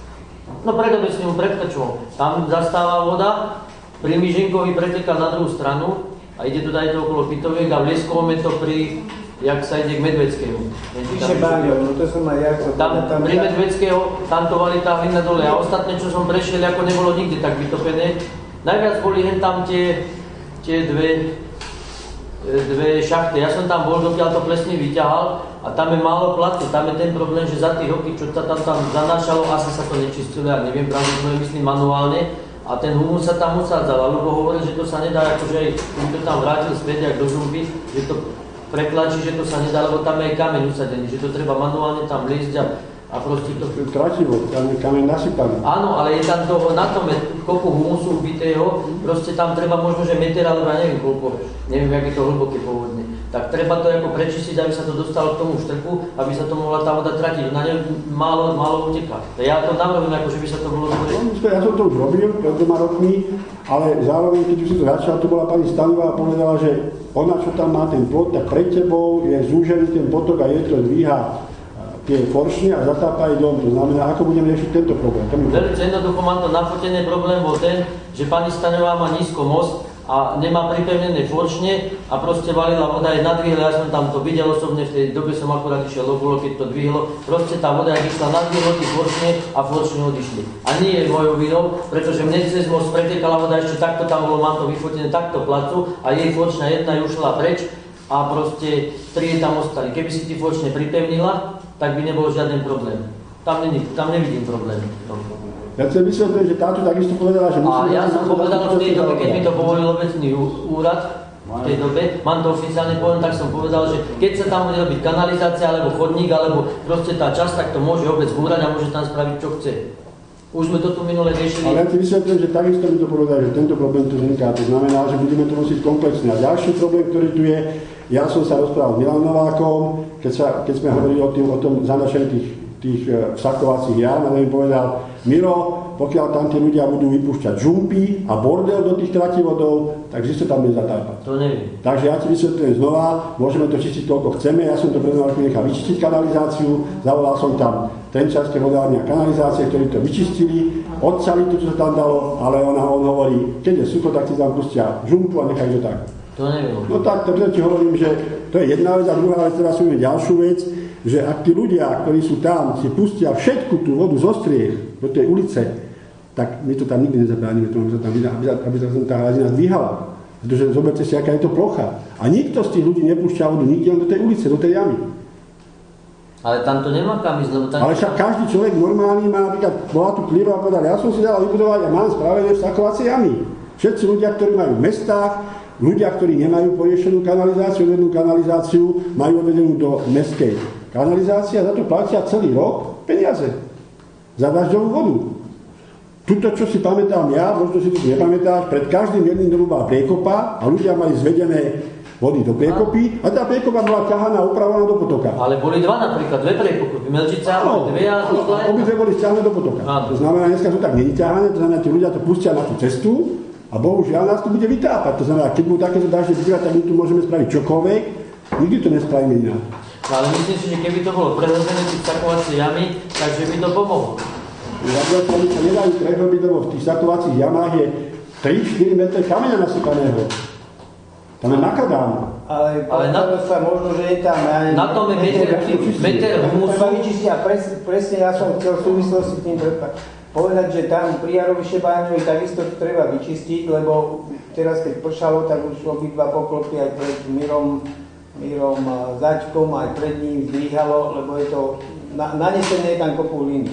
obecným pred Krčmou. Tam zastáva voda, pri Myžinkovi preteká na druhú stranu a ide tu dajte okolo Pitoviek a v Lieskovom je to jak sa ide k Medvedskému. Píše Báňo, no to som aj ja. Tam pri Medvedského, tam to valí tá hlina dole a ostatné, čo som prešiel, ako nebolo nikdy tak vytopené. Najviac boli hen tam tie dve šachty. Ja som tam bol, dokiaľ to Plesný vyťahal a tam je málo placu. Tam je ten problém, že za tie roky, čo tam zanášalo, asi sa to nečistilo, ja neviem, pravdepodobne myslím manuálne. A ten humus sa tam usádzal. A Ľubo hovoril, že to sa nedá, akože aj to tam vrátil späť, jak do žumby, že to preklačí, že to sa nedá, lebo tam je kameň usadený, že to treba manuálne tam liezť a proste to... Tračivo, tam je kameň nasypaný. Áno, ale je tam toho, na tom je koľko humusu ubitého, proste tam treba možno, že meter, alebo ja neviem koľko, neviem, jak je to hlboké pôvodne. Tak treba to ako prečistiť, aby sa to dostalo k tomu štrku, aby sa to mohla tá voda tratiť. Na ne málo uteká. Ja to navrhujem, ako že by sa to bolo dobre. Ja som to už robil pred 2 rokmi, ale zároveň, keď už si to začal, tu bola pani Stanová a povedala, že ona, čo tam má ten plot, tak pred tebou je zúžený ten potok a je to dvíha tie foršne a zatápa aj dom. To znamená, ako budeme riešiť tento problém. Veľmi jednoducho mám to nafotené, problém bol ten, že pani Stanová má nízko most a nemá pripevnené foršne a proste valila voda aj nadvihla. Ja som tam to videl osobne, v tej dobe som akurát išiel okolo, keď to dvihlo. Proste tá voda, jak išla nadvihlo tie foršne a foršne odišli. A nie je mojou vinou, pretože mne cez most pretekala voda, ešte takto tam bolo, mám to vyfotené takto placu a jej foršna jedna ju ušla preč a proste 3 tam ostali. Keby si tie foršne pripevnila, tak by nebol žiaden problém. Tam nevidím problém. Ja chcem vysvetliť, že táto takisto povedala, že... A ja som povedal v tej dobe, keď mi to povolil obecný úrad, v tej dobe, mám to oficiálne povedal, tak som povedal, že keď sa tam bude robiť kanalizácia, alebo chodník, alebo proste tá časť, tak to môže obec vúrať a môže tam spraviť, čo chce. Už sme to tu minule riešili. Ale ja ti vysvetlím, že takisto mi to povedal, že tento problém tu vzniká. To znamená, že budeme to nosiť komplexne. A ďalší problém, ktorý tu je, Ja som sa rozprával s Milanom Novákom, keď sme hovorili o tom zanašení tých vsakovacích jam, a mi povedal, Miro, pokiaľ tam tí ľudia budú vypúšťať žumpy a bordel do tých trativodov, takže sa tam nezatápať. To neviem. Takže ja ti vysvetľujem znova, môžeme to čistiť koľko chceme, ja som to pred rokom nechal vyčistiť kanalizáciu, zavolal som tam Trenčianske vodárne a kanalizácie, ktorí to vyčistili, odsali to, čo sa tam dalo, ale on hovorí, keď je sucho, tak ti tam pustia žumpu a nechajú to tak. To neviem. No tak, to ti hovorím, že to je jedna vec a druhá vec, teraz sú ďalšiu vec, že ak tí ľudia, ktorí sú tam, si pustia všetku tú vodu zo striech do tej ulice, tak my to tam nikdy nezabránime, aby sa tam tá hladina zdvíhala. Pretože zoberte si, aká je to plocha. A nikto z tých ľudí nepúšťa vodu nikde len do tej ulice, do tej jamy. Ale tam to nemá kam ísť, lebo tam... Ale však každý človek normálny má, napríklad, bola tu Klíro a povedal, ja som si dal vybudovať a mám spravené vsakovacie jamy. Všetci ľudia, ktorí majú v mestách, ľudia, ktorí nemajú poriešenú kanalizáciu, majú odvedenú do mestskej kanalizácie a za to platia celý rok peniaze za dažďovú vodu. Tuto, čo si pamätám ja, možno si to nepamätáš, pred každým jedným domom bola priekopa a ľudia mali zvedené vody do priekopy a tá priekopa bola ťahaná a upravovaná do potoka. Ale boli dva napríklad, dve priekopy, Melčica, dve a obidve boli ťahané do potoka. To znamená, dneska sú tak není ťahané, to znamená, tí ľudia to pustia na tú cestu a bohužiaľ nás to bude vytápať. To znamená, keď budú takéto dažde vyzývať, tak my tu môžeme spraviť čokoľvek, nikdy to nespravíme inak. Ale myslím si, že keby to bolo prehozené tých vsakovacie jamy, takže by to pomohlo. Oni sa nedajú prehlbiť, lebo v tých vsakovacích jamách je 3-4 metre kameňa nasypaného. Tam je makadám. Ale na to sa možno, že je tam... Na tom je meter humusu. Treba vyčistiť a presne ja som chcel v súvislosti s tým povedať, že tam pri Jarovi Šebáňovi takisto treba vyčistiť, lebo teraz keď pršalo, tak už obidva poklopy aj pred Mirom Zaďkom, aj pred ním zdvíhalo, lebo je to nanesené je tam kopu líny.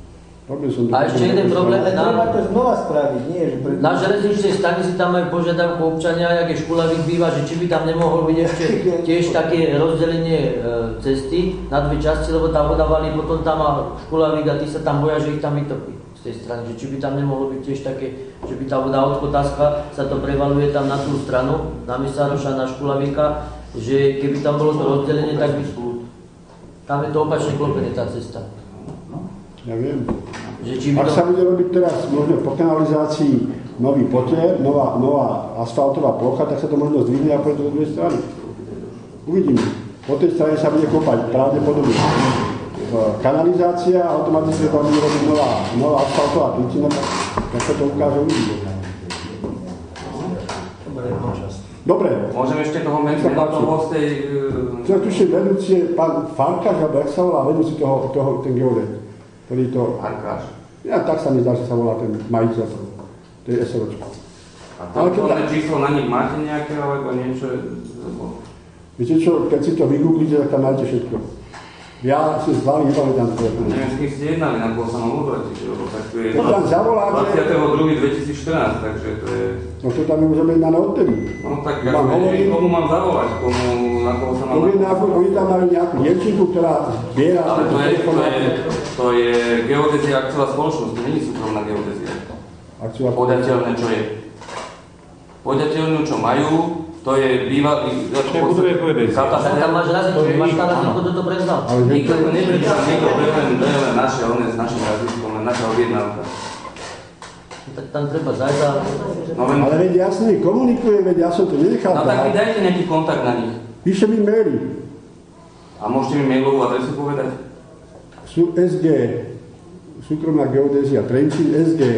A ešte jeden problém je treba to znova spraviť, nie? Že na železničnej stanici tam majú požiadavku občania, jak je Škulavik býva, že či by tam nemohol byť ešte tiež také rozdelenie cesty na dve časti, lebo tá voda valí potom tam a Škulavik a tí sa tam boja, že ich tam vytopí z tej strany, že či by tam nemohlo byť tiež také, že by tá voda od Kotáska sa to prevaluje tam na tú stranu, na Misároša, na Škulavika, že keby tam bolo to rozdelenie, tak by tam je to opačne klopené tá cesta. Ja viem. Ak sa bude robiť teraz možno po kanalizácii nový potier, nová asfaltová plocha, tak sa to možno zdvihne a pôjde do druhej strany. Uvidíme. Po tej strane sa bude kopať pravdepodobne kanalizácia a automaticky sa bude robiť nová asfaltová plitina, tak sa to ukáže uvidíme. Dobre. Môžeme ešte toho menšiť na toho z tej... Čo tuším, vedúci je pán Farkáš, alebo jak sa volá, vedúci ten geodet. Ktorý to... Farkáš. Ja, tak sa mi zdá, že sa volá ten majiteľ tej SROčky. A telefónne číslo na nich máte nejaké, alebo niečo? Viete čo, keď si to vygooglíte, tak tam máte všetko. Ja si z hlavy nepamätám telefónne. Neviem, s kým ste jednali, na koho sa mám obrátiť, lebo tak to je... To tam zavoláte... 22.2014, takže to je... No to tam môžeme ísť na odtedy. No tak ja neviem, komu mám zavolať, na koho sa mám... Oni tam majú nejakú dievčinku, ktorá zbiera... Ale to je geodézia akciová spoločnosť, to nie je súkromná geodézia. Podateľné, čo je? Podateľnú, čo majú, to je bývalý... Tak tam máš razítko, máš tam razítko, kto to preznal. Nikto to nepreznal, to je len naše, on je s našim razítkom, len naša objednávka. Tak tam treba zajsť a... Ale veď ja s nimi komunikujem, veď ja som to nenechal. No tak mi dajte nejaký kontakt na nich. Píšem im maily. A môžete mi mailovú adresu povedať? Sú SG, súkromná geodézia Trenčín,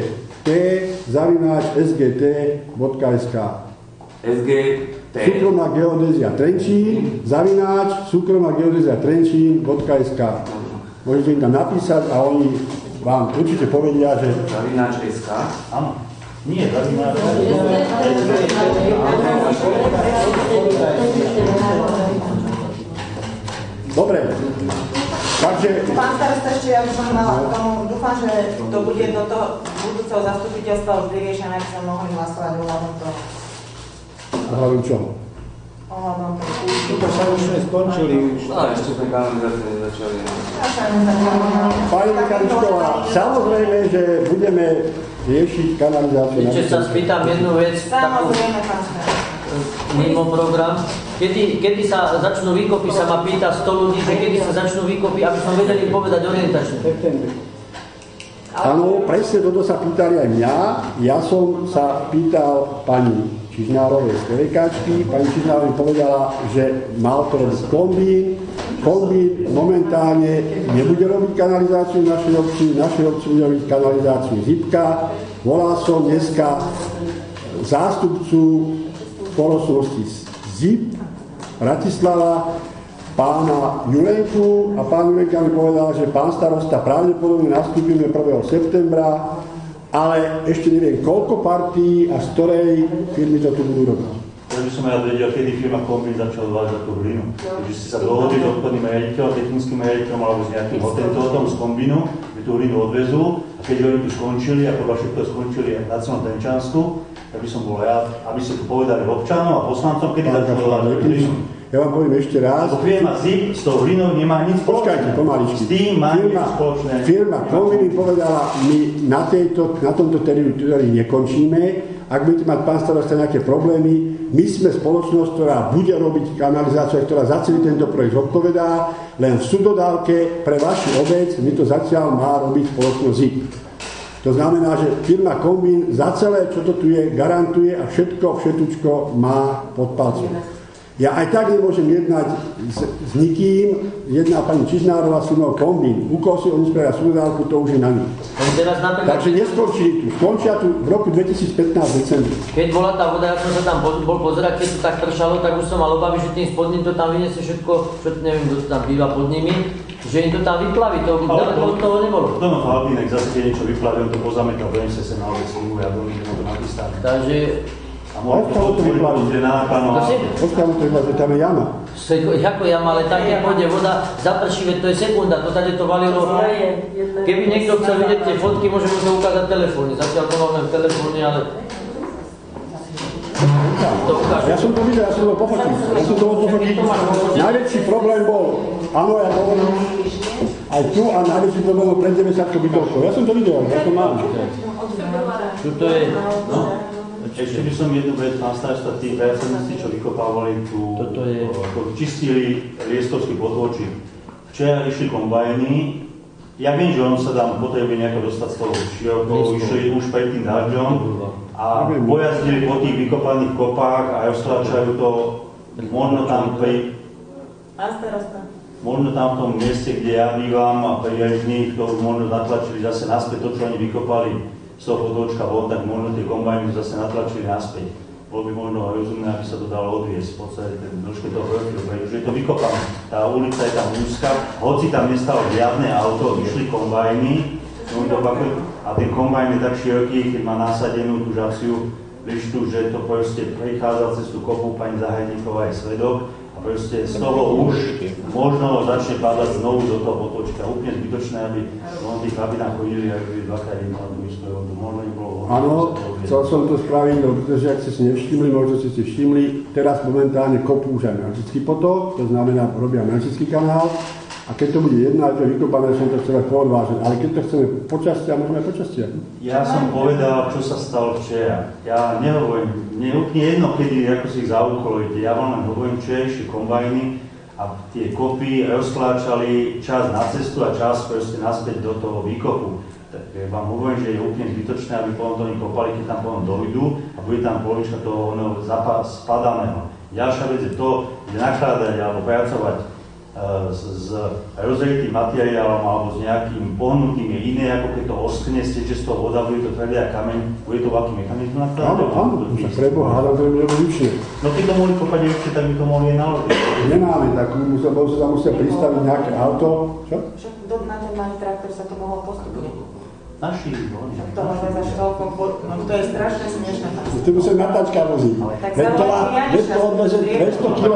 sgt@sgt.sk SGT. Súkromná geodézia Trenčín, @súkromná geodézia Trenčín.sk. Môžete im tam napísať a oni vám určite povedia, že... @SK? Áno. Nie, @. Dobre. Takže... Pán starosta, ešte ja by som mala k tomu, dúfam, že to bude do toho budúceho zastupiteľstva už vyriešené, aby sme mohli hlasovať ohľadom toho. Ohľadom čoho? Ohľadom toho. To sa už skončili. Ale ešte sme kanalizácie nezačali. Pani Mechaničková, samozrejme, že budeme riešiť kanalizáciu. Ešte sa spýtam jednu vec. Samozrejme, pán starosta. mimo program. Kedy sa začnú výkopy, sa ma pýta 100 ľudí, že kedy sa začnú výkopy, aby som vedel im povedať orientačne. Áno, presne toto sa pýtali aj mňa. Ja som sa pýtal pani Čižnárovej z Telekáčky. Pani Čižnárová mi povedala, že mal to robiť kombín. Kombín momentálne nebude robiť kanalizáciu v našej obci bude robiť kanalizáciu Zipka. Volal som dneska zástupcu spoločnosti ZIP Bratislava, pána Julenku, a pán Julenka mi povedal, že pán starosta pravdepodobne nastúpime 1. septembra, ale ešte neviem koľko partií a z ktorej firmy to tu budú robiť. Ja by som rád vedel, kedy firma Kombín začal odvážať tú hlinu. Takže ste sa dohodli s obchodným riaditeľom, technickým riaditeľom alebo s nejakým hotentótom z Kombínu, že tú hlinu odvezú, a keď oni tu skončili, a podľa všetko skončili na celom Tenčansku, tak by som bol rád, aby ste tu povedali občanom a poslancom, kedy začal odvážať tú hlinu. Ja vám poviem ešte raz. Lebo firma ZIP s tou hlinou nemá nič spoločné. Počkajte, pomaličky. S tým má nič spoločné. Firma Kombín povedala, my na tomto teritoriu nekončíme. Ak budete mať, pán starosta, nejaké problémy, my sme spoločnosť, ktorá bude robiť kanalizáciu, ktorá za celý tento projekt odpovedá, len v subdodávke pre vašu obec, my to zatiaľ má robiť spoločnosť ZIP. To znamená, že firma Kombín za celé, čo to tu je, garantuje a všetučko má pod palcom. Ja aj tak nemôžem jednať s nikým, jedná pani Čižnárová s firmou Kombín. Ukosy, oni spravia subdodávku, to už je na nich. Takže neskončili tu. Skončia tu v roku 2015 decembri. Keď bola tá voda, ja som sa tam bol pozerať, keď to tak pršalo, tak už som mal obavy, že tým spodným to tam vyniesie všetko, čo neviem, kto tam býva pod nimi, že im to tam vyplaví, to od toho nebolo. No, Albínek zase keď niečo vyplaví, on to pozametal, donesie sa na obec Slivu, ja dovolím, to nachystám. Takže... A môžete to vyplaviť, že na pánu... Odkiaľ to vyplaviť, že tam je jama. Ako jama, ale tak, keď pôjde voda, zaprší, veď to je sekunda, to tady to valilo. Keby niekto chcel vidieť tie fotky, môžeme to ukázať telefónne. Zatiaľ to máme v telefóne, ale... Ja som to videl, ja som to pofotil. Najväčší problém bol, áno, ja hovorím, aj tu a najväčší problém bol pred 90 bytovkov. Ja som to videl, ja to mám. Toto je... Ešte by som jednu vec, pán starosta, tí vercenisti, čo vykopávali tu, čistili liestovský potôčik. Včera išli kombajny, ja viem, že on sa tam potrebuje nejako dostať z toho široko, išli už pred tým dažďom a pojazdili po tých vykopaných kopách a roztlačajú to možno tam pri... Možno tam v tom mieste, kde ja bývam a pri nich to možno natlačili zase naspäť to, čo oni vykopali z toho potočka von, tak možno tie kombajny zase natlačili naspäť. Bolo by možno rozumné, aby sa to dalo odviesť v podstate ten dĺžke toho projektu, pretože je to vykopané. Tá ulica je tam úzka, hoci tam nestalo žiadne auto, išli kombajny a ten kombajn je tak široký, keď má nasadenú tú žaciu lištu, že to proste prechádza cez tú kopu, pani Zahajníková je svedok a proste z toho už možno začne padať znovu do toho potočka. Úplne zbytočné, aby tí chlapi tam chodili, ak by dvakrát jedno na tú istú vodu. Možno im bolo... Áno, chcel som to spraviť, pretože ak ste si nevšimli, možno ste si všimli, teraz momentálne kopú už aj Melčický potok, to znamená, robia Melčický kanál. A keď to bude jedná, to je vykopané, som to chcel poodvážiť. Ale keď to chceme počastia, môžeme počastia. Ja som povedal, čo sa stalo včera. Ja nehovorím, mne je úplne jedno, kedy, ako si ich zaúkolujete. Ja vám len hovorím, včerajšie kombajny a tie kopy rozkláčali čas na cestu a čas proste naspäť do toho výkopu. Tak vám hovorím, že je úplne zbytočné, aby potom to oni kopali, keď tam potom dojdu a bude tam polovička toho spadaného. Ďalšia vec je to, že nakladať alebo pracovať s rozritým materiálom alebo s nejakým pohnutým je iné, ako keď to oschne, steče z toho voda, bude to tvrdé a kameň, bude to veľký mechanizmus nakladať? Áno, však preboha, hádam to bude vyššie. No keď to mohli kopať ešte, tak by to mohli aj naložiť. Nemáme takú, sa musia pristaviť nejaké auto. Čo? Však na ten malý traktor sa to mohlo postupne. Naši, to to je strašne smiešné. Ty musím natáčka voziť. Veď to odveže 200 kg.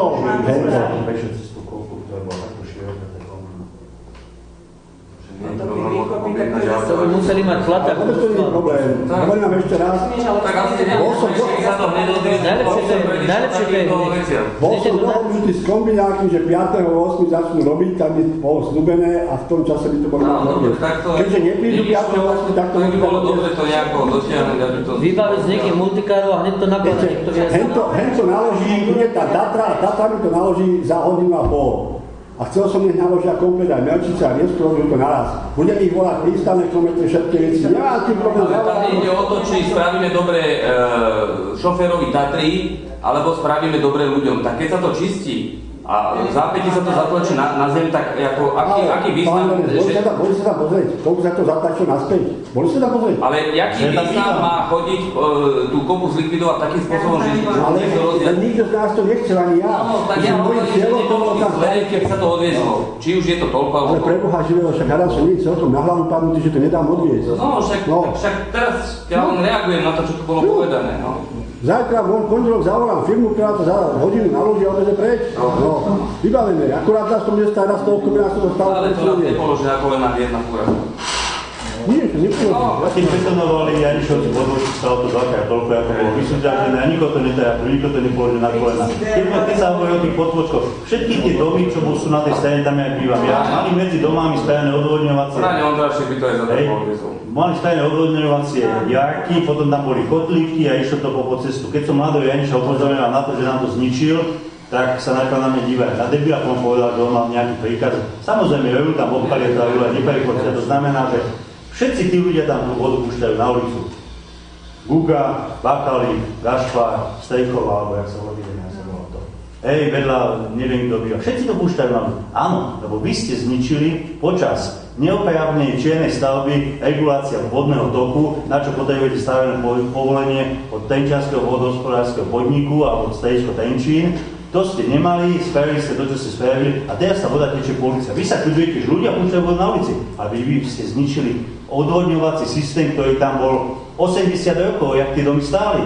To by museli mať plat. Ale to nie je problém. Hovorím vám ešte raz. Tak asi nemusíš sa to hneď odviezť. Najlepšie to je. Bol som dohodnutý s kombinákmi, že 5.8. začnú robiť, tam je bolo slúbené a v tom čase by to bolo odviezť. Keďže neprídu 5.8., tak to by bolo dobre to nejako dotiahnuť, aby to... Vybaviť z niekým multikárov a hneď to napadá niekto viac. Hen to naloží, bude tá Tatra mi to naloží za hodinu a pol. A chcel som nech naložia komplet aj Melčice a Riesku, robiť to naraz. Budem ich volať prístavné kilometre, všetky veci. Ja tým problém zavolám. Ale tam ide o to, či spravíme dobre šoférovi Tatry, alebo spravíme dobre ľuďom. Tak keď sa to čistí a v zápäti sa to zatlačí na zem, tak ako, aký význam... Boli sa tam pozrieť, koľko sa to zatlačilo naspäť. Boli sa tam pozrieť. Ale jaký význam má chodiť tú kopu zlikvidovať takým spôsobom, že... Ale nikto z nás to nechcel, ani ja. No, tak ja hovorím, že je to zle, keby sa to odviezlo. Či už je to toľko, alebo... Ale pre Boha živého, však hádam som nie celkom na hlavu padnutý, že to nedám odviezť. No, však teraz ja len reagujem na to, čo tu bolo povedané, no. Zajtra v pondelok zavolám firmu, ktorá to za hodinu naloží a odveze preč. No, vybavené. Akurát nás to bude stáť raz toľko, by nás to dostalo. Ale to nás nepoloží ako len na jedna fúra. Nie, to nepoloží. Keď betonovali Janišovci podloží, stalo to dvakrát toľko, ako bolo vysúťažené a nikoho to nedajú, nikto to nepoloží na kolena. Keď sa hovorí o tých podvočkoch, všetky tie domy, čo sú na tej strane, tam ja bývam. Ja mali medzi domami stajané odvodňovacie. Práne Ondrášek by to aj za to odviezol. Mali stajané odvodňovacie jarky, potom tam boli kotlíky a išlo to po cestu. Keď som mladého Janiša upozorňoval na to, že nám to zničil, tak sa najprv na mňa dívajú. Na debila som povedal, že on mal nejaký príkaz. Samozrejme, ju tam obchalia, neprekočia. To znamená, že všetci tí ľudia tam tú vodu púšťajú na ulicu. Guga, Bakali, Gašpar, Stejková, alebo jak sa volí, ja sa volal to. Hej, vedľa, neviem kto býva. Všetci to púšťajú na ulicu. Áno, lebo vy ste zničili počas neoprávnenej čiernej stavby regulácia vodného toku, na čo potrebujete stavené povolenie od Tenčianskeho vodohospodárskeho podniku alebo od Stejsko Tenčín. To ste nemali, spravili ste to, čo ste spravili a teraz sa voda tečie po ulici. Vy sa čudujete, že ľudia púšťajú vodu na ulici, ale vy ste zničili odvodňovací systém, ktorý tam bol 80 rokov, jak tie domy stáli.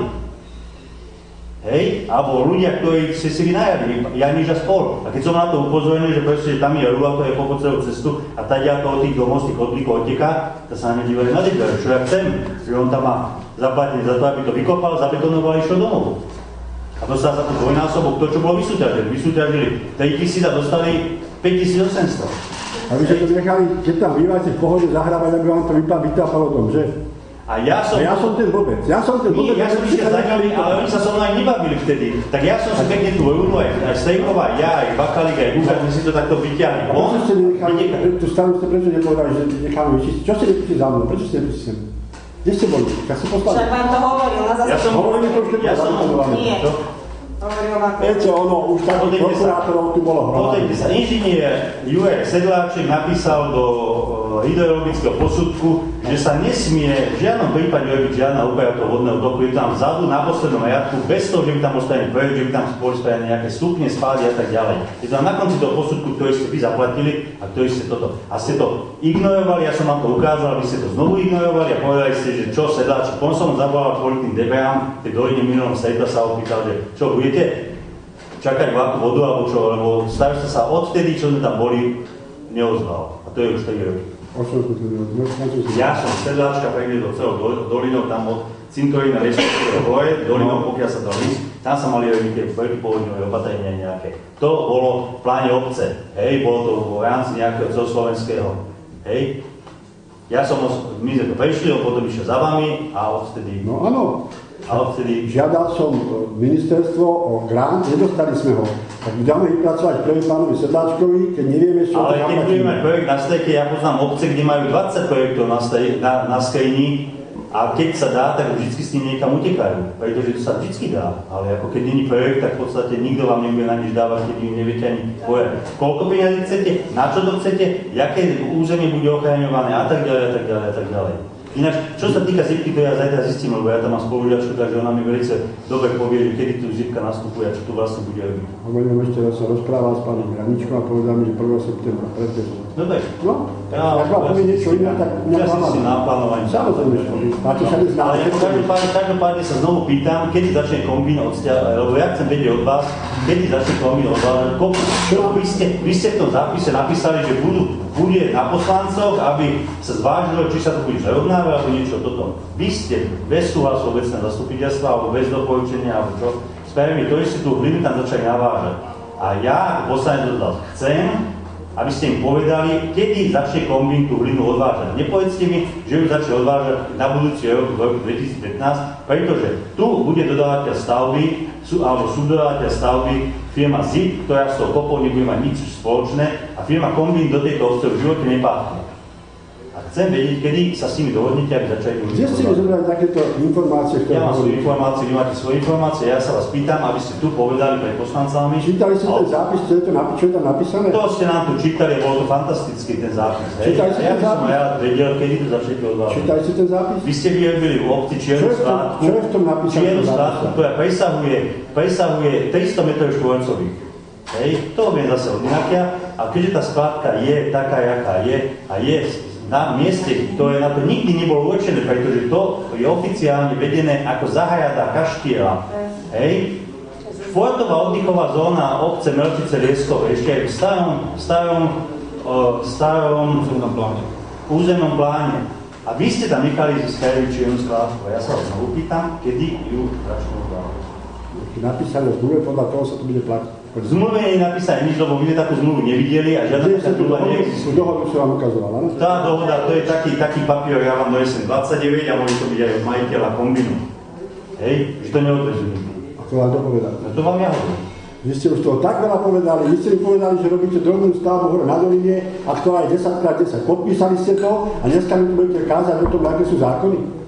Hej, alebo ľudia, ktorí ste si vynajali, Janiš a spol. A keď som na to upozornil, že proste, že tam je rúla, ktorá je po celú cestu a tadia to od tých domov, z tých odlíkov odteká, tak sa na mňa dívali na debile, čo ja chcem, že on tam má zaplatiť za to, aby to vykopal, zabetonoval a išiel domov. A dostal sa to dvojnásobok, to, čo bolo vysúťažené. Vysúťažili 3000 a dostali 5800. A vy ste to nechali, keď tam bývate v pohode zahrávať, aby vám to vytápalo tom, že? A ja som ten blbec. Ja som išiel za nimi, ale oni sa so mnou aj nebavili vtedy. Tak ja som si pekne tú vojúru, aj Stejková, ja, aj Bakalik, aj Guga, my si to takto vyťahli. Prečo ste nenechali, tú stranu ste prečo nepovedali, že necháme vyčistiť? Čo ste neprišli za mnou? Prečo ste neprišli sem? Kde ste boli? Ja som poslal. Však vám to hovoril na zase. Ja som Nie. Hovoril vám to. Viete, ono, už takých prokurátorov tu bolo hromady. Pozrite sa, inžinier Jurek Sedláček napísal do hydrologického posudku, že sa nesmie v žiadnom prípade robiť žiadna úprava toho vodného toku. Je tam vzadu na poslednom riadku, bez toho, že by tam ostane projekt, že by tam boli spravené nejaké stupne, spády a tak ďalej. Je to na konci toho posudku, ktorý ste vy zaplatili a ktorý ste toto. A ste to ignorovali, ja som vám to ukázal, vy ste to znovu ignorovali a povedali ste, že čo Sedláček. Potom som zavolal kvôli tým DBM, keď doline minulom stretla sa opýtal, že čo budete čakať vláku vodu alebo čo, lebo starosta sa odtedy, čo sme tam boli, neozval. A to je už 4 roky. Ja som Sedláčka previedol celou dolinou, tam od cintorína Reštovského hore, dolinou, pokiaľ sa dal ísť, tam sa mali robiť tie protipovodňové opatrenia nejaké. To bolo v pláne obce, hej, bolo to v rámci nejakého celoslovenského, hej. Ja som, my sme to prešli, on potom išiel za vami a odtedy... No áno. Žiadal som ministerstvo o grant, nedostali sme ho. Tak dáme vypracovať projekt pánovi Sedláčkovi, keď nevieme, čo... Ale keď budeme projekt na stejke, ja poznám obce, kde majú 20 projektov na skejni a keď sa dá, tak vždy s tým niekam utekajú. Pretože to sa vždy dá. Ale ako keď není projekt, tak v podstate nikto vám nebude na nič dávať, keď im neviete ani povedať. Koľko peniazí chcete, na čo to chcete, jaké územie bude ochraňované a tak ďalej, a tak ďalej, a tak ďalej. Ináč, čo sa týka zipky, to ja zajtra zistím, lebo ja tam mám spolužiačku, takže ona mi veľmi dobre povie, že kedy tu zipka nastupuje a čo tu vlastne bude robiť. Hovorím ešte, ja som rozprával s pánom Graničkom a povedal mi, že 1. septembra predtým. Dobre. No, ak vám povie niečo iné, tak ja si naplánovaním. Samozrejme, máte sa neznáme. Ale každopádne sa znovu pýtam, kedy začne kombín odstiaľ, lebo ja chcem vedieť od vás, kedy začne kombín odvážať kopu. Vy ste v tom zápise napísali, že bude na poslancoch, aby sa zvážilo, či sa to bude zrovnávať, alebo niečo toto. Vy ste bez súhlasu obecného zastupiteľstva, alebo bez doporučenia, alebo čo, spravili to, že ste tú hlinu tam začali navážať. A ja ako poslanec od vás chcem, aby ste im povedali, kedy začne kombín tú hlinu odvážať. Nepovedzte mi, že ju začne odvážať na budúci rok, v roku 2015, pretože tu bude dodávateľ stavby, alebo subdodávateľ stavby firma ZIP, ktorá s tou kopou nebude mať nič spoločné a firma Kombín do tejto obce v živote nepáchne. A chcem vedieť, kedy sa s nimi dohodnete, aby začali... Kde ste mi zobrali takéto informácie? Ja mám svoje informácie, vy máte svoje informácie, ja sa vás pýtam, aby ste tu povedali pred poslancami. Čítali ste ten zápis, čo je tam napísané? To ste nám tu čítali, bol to fantastický ten zápis. Čítali ste ten zápis? Ja by som rád vedel, kedy to začnete odvážať. Čítali ste ten zápis? Vy ste vyjadrili v obci Čiernu skládku. Čo je v tom napísané? Čiernu skládku, ktorá presahuje 300 m². Hej, to viem zase od nejakia. A keďže tá skládka je taká, jaká je, a je na mieste, ktoré na to nikdy nebolo určené, pretože to je oficiálne vedené ako Zahajatá kaštieľa. Hej. Športová oddychová zóna obce Melčice Lieskové, ešte aj v starom územnom pláne. A vy ste tam nechali získať Čiernu skládku. Ja sa vás znovu pýtam, kedy ju začnú odvážať. Napísané v zmluve, podľa toho sa to bude platiť. V zmluve nie je napísané nič, lebo vy takú zmluvu nevideli a žiadna taká zmluva neexistuje. Dohodu som vám ukazoval, áno? Tá dohoda, to je taký papier, ja vám donesem 29 a môže to byť aj od majiteľa Kombínu. Hej, že to neodvezujú. A to vám to povedal? No to vám ja hovorím. Vy ste už toho tak veľa povedali, vy ste mi povedali, že robíte drobnú stavbu hore na doline a ktorá je 10x10. Podpísali ste to a dneska mi budete kázať o tom, aké sú zákony?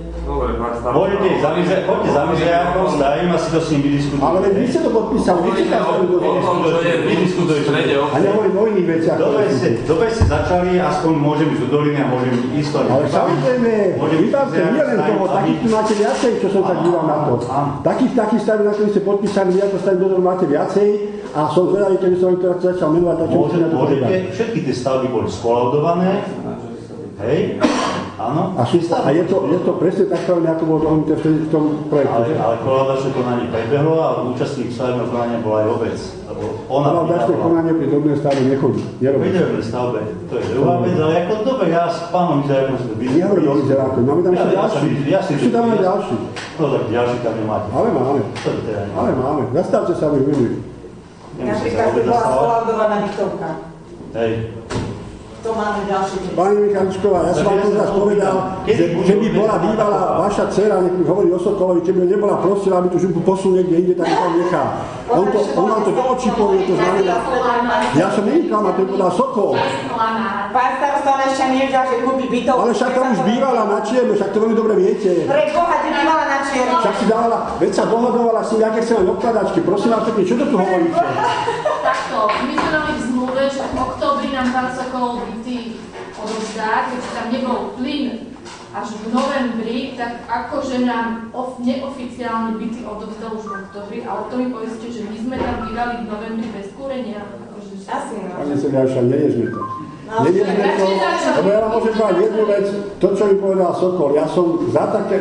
Poďte za mizeriákom, stavím a si to s ním vydiskutujem. Ale vy ste to podpísali, vy ste tam vydiskutujem. A nehovorím o iných veciach. Dobre ste začali, aspoň môžem ísť do doliny a môžem ísť to. Ale samozrejme, vybavte, nie len toho, takých tu máte viacej, čo som tak díval na to. Takých staví, na ktorých ste podpísali, vy ako staví dodor máte viacej a som zvedavý, keby som to začal menovať, tak čo musím na to povedať. Všetky tie stavby boli skolaudované, hej? Áno. A je to presne tak, ako bolo dohodnuté v tom projekte. Ale kolaudačné konanie prebehlo a účastník stavebného konania bola aj obec. Kolaudačné konanie pri drobnej stavbe nechodí. Pri drobnej stavbe, to je druhá vec, ale ako dobre, ja s pánom Mizerákom si to vydiskutujem. Nehovorím o Mizeráku, máme tam ešte ďalší. Ešte tam máme ďalší. No tak ďalší tam nemáte. Ale máme. Zastavte sa, aby vyhli. Napríklad by bola skolaudovaná bytovka. Hej. To máme ďalší. Pani Michaličková, ja som vám to teraz povedal, že by bola bývalá vaša dcera, nech mi hovorí o Sokolovi, keby nebola prosila, aby tú župu posunul niekde inde, tak tam nechá. On vám to do očí povie, to znamená. Ja som nenechal, to je povedal Sokol. Pán starosta, ona ešte nevedela, že kúpi bytovku. Ale však tam už bývala na čierno, však to veľmi dobre viete. Pre Boha, ty bývala na čierno. Však si dávala, veď sa dohodovala s tým, aké chceme obkladačky. Prosím vás pekne, čo to tu hovoríte? Takto, my sme mali v zmluve, že v októbri nám pán Sokol byty odovzdá, keď tam nebol plyn až v novembri, tak akože nám neoficiálne byty odovzdal už v októbri, ale to mi povedzte, že my sme tam bývali v novembri bez kúrenia. Asi no. Pani Sedľavša, neježme to. Neježme to, lebo ja vám môžem povedať jednu vec, to, čo mi povedal Sokol, ja som za takého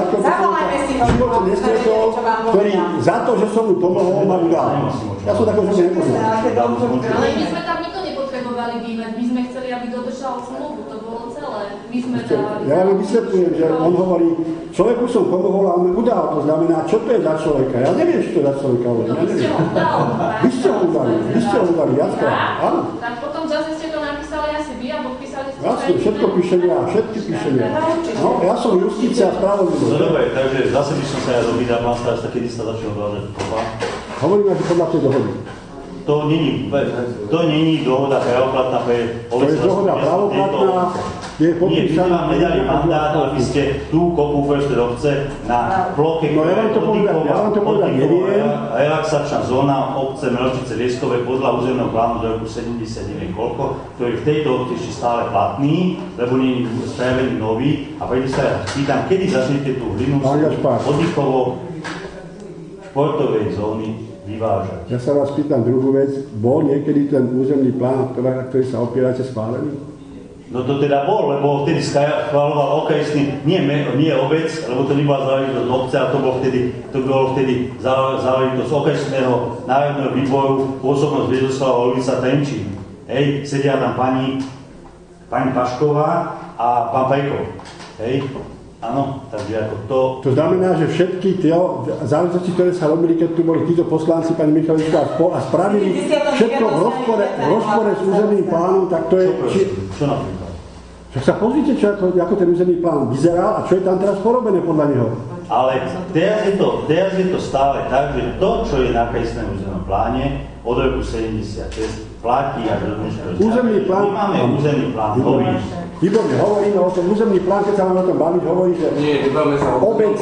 života nestretol, ktorý za to, že som mu pomohol, ma udal. Ja som takého života nepoznal. Ale my sme tam nikto nepotrebovali bývať, my sme chceli, aby dodržal zmluvu, to bolo celé. My sme dávali... Ja vám vysvetľujem, že on hovorí, človeku som pomohol a on mi udal, to znamená, čo to je za človeka? Ja neviem, čo to je za človeka. Vy ste ho udali, viackrát. Áno. Tak potom zase ste to napísali asi vy, alebo písali ste... Jasne, všetko píšem ja, všetky píšem ja. No, ja som justícia a spravodlivosť. No dobre, takže zase by som sa ja dopýtal, pán starosta, kedy sa začal odvážať kopa? Hovoríme, že podľa tej dohody. To není dohoda pravoplatná pre to je dohoda pravoplatná, je podpísaná. Nie, vy vám nedali mandát, aby ste tú kopu uprostred obce na ploche, ktoré je oddychová relaxačná zóna obce Melčice Lieskové podľa územného plánu do roku 79 koľko, ktorý v tejto obci ešte stále platný, lebo nie je spravený nový. A preto sa ja pýtam, kedy začnete tú hlinu oddychovo športovej zóny vyvážať. vyvážať. Ja sa vás pýtam druhú vec. Bol niekedy ten územný plán, na ktorý sa opierate, schválený? No to teda bol, lebo vtedy schváľoval okresný, nie obec, lebo to nebola záležitosť obce, a to bolo vtedy záležitosť okresného národného výboru, pôsobnosť Viedoslava Olica Trenčín. Hej, sedia tam pani Pašková a pán Pejkov. Hej, áno, takže ako to... To znamená, že všetky tie záležitosti, ktoré sa robili, keď tu boli títo poslanci, pani Michalička a spravili všetko v rozpore s územným plánom, tak to je... Čo napríklad? Však sa pozrite, ako ten územný plán vyzeral a čo je tam teraz porobené podľa neho. Ale teraz je to stále tak, že to, čo je na krajskom územnom pláne od roku 76, platí až do dnešného dňa. Územný plán? My máme územný plán nový. Výborne, hovoríme o tom územný plán, keď sa máme o tom baviť, hovorí, že nebavme sa o obec,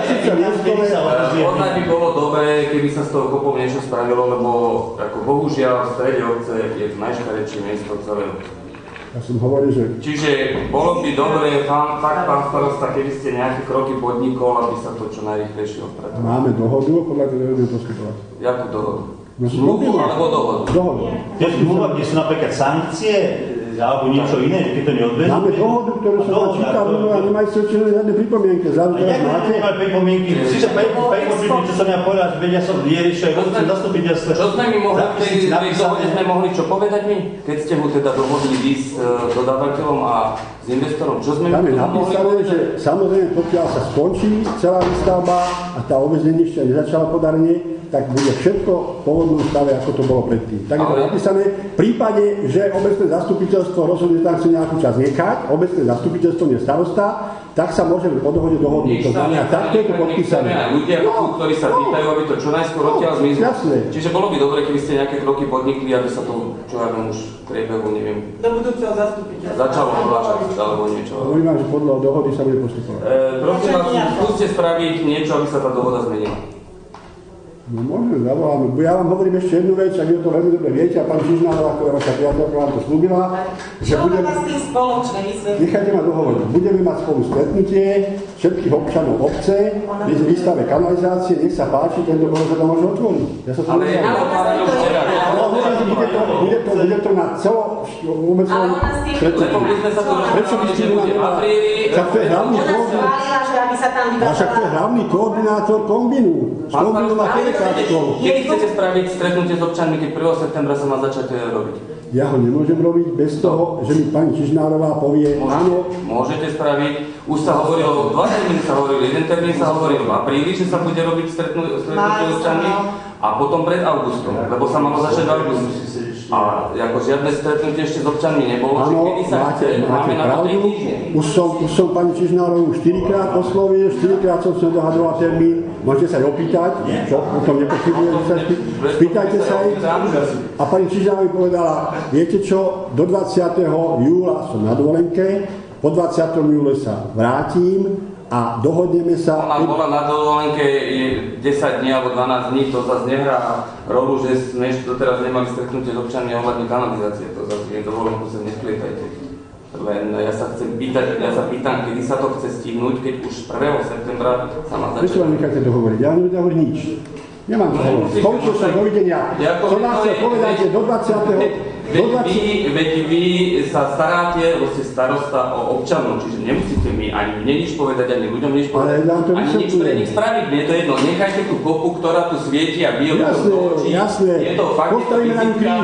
Podľa by bolo dobré, keby sa z toho kopom niečo spravilo, lebo ako bohužiaľ v strede obce je to najškarečšie miesto celého. Ja som hovoril, že... Čiže bolo by dobré, pán starosta, keby ste nejaké kroky podnikol, aby sa to čo najrýchlejšie odpratovalo. Máme dohodu, podľa toho budeme postupovať. Jakú dohodu? No, zmluvu alebo dohodu? Dohodu. Tie zmluva, kde sú napríklad sankcie, alebo niečo iné, keď to neodvezú. Máme dohodu, ktorú som vám čítal, a nemajú sa určite žiadne pripomienky. Ja nemám pripomienky. Si sa pripomienky, čo som ja povedal, že ja som riešil aj obce zastupiteľstve. Čo sme mi mohli, v tej dohode sme mohli čo povedať my? Keď ste ho teda dohodli vy s dodávateľom a s investorom, čo sme tam mi je napísané, že samozrejme pokiaľ sa skončí celá výstavba a tá obveznenie ešte nezačala podarenie, tak bude všetko v pôvodnom stave, ako to bolo predtým. Tak je to napísané. V prípade, že obecné zastupiteľstvo rozhodne tam chce nejakú časť nechať, obecné zastupiteľstvo nie starosta, tak sa môžeme po dohode dohodnúť. To znamená, takto je to podpísané. Ľudia, ktorí sa pýtajú, aby to čo najskôr odtiaľ zmizlo. Čiže bolo by dobre, keby ste nejaké kroky podnikli, aby sa to, čo ja viem, už v priebehu, neviem, do budúceho zastupiteľstva začalo odláčať alebo niečo. Hovorím, že podľa dohody sa bude postupovať. Prosím vás, skúste spraviť niečo, aby sa tá dohoda zmenila. No môžeme, zavoláme. Ja vám hovorím ešte jednu vec, ak je to veľmi dobre viete, a pán Žižnárová, ako je vaša priateľka, vám to slúbila, že budeme... Čo má s tým spoločné vysvetliť? Nechajte ma dohovoriť. Budeme mať spolu stretnutie všetkých občanov obce, výstave kanalizácie, nech sa páči, tento bolo sa to môže otvoriť. Ja sa to bude to na celoobecnom stretnutí. Prečo by ste však to je hlavný však to je hlavný koordinátor Kombinu. Kombinu má Kedy chcete spraviť stretnutie s občanmi, keď 1. septembra sa má začať robiť? Ja ho nemôžem robiť bez toho, že mi pani Čižnárová povie áno. Môžete spraviť. Už sa hovorilo, 2 termíny sa hovorili, 1 termín sa hovoril v apríli, že sa bude robiť stretnutie s občanmi a potom pred augustom, lebo sa malo začať v augustu. A ako žiadne stretnutie ešte s občanmi nebolo, že kedy sa máme na to 3 týždne. Už som pani Čižnárovú 4-krát oslovil, 4-krát som sa dohadoval termín, môžete sa aj opýtať, čo o tom nepochybuje, že sa spýtajte sa aj. A pani Čižnárová povedala, viete čo, do 20. júla som na dovolenke, po 20. júle sa vrátim, a dohodneme sa... Ona bola na dovolenke 10 dní alebo 12 dní, to zase nehrá rolu, že sme ešte doteraz nemali stretnutie s občanmi ohľadne kanalizácie. To zase je dovolenku sa nesplietajte. Len ja sa pýtam, kedy sa to chce stihnúť, keď už 1. septembra sa má začať. Prečo vám necháte dohovoriť? Ja nebudem hovoriť nič. Nemám to hovoriť. Skončil som dovidenia. Som vás chcel povedať, že do 20. Veď vy sa staráte, lebo ste starosta o občanov, čiže nemusíte mi ani mne nič povedať, ani ľuďom nič povedať, ani nič pre nich spraviť. Mne je to jedno, nechajte tú kopu, ktorá tu svieti a bije ľuďom do očí. Je to fakt, je to vizitka.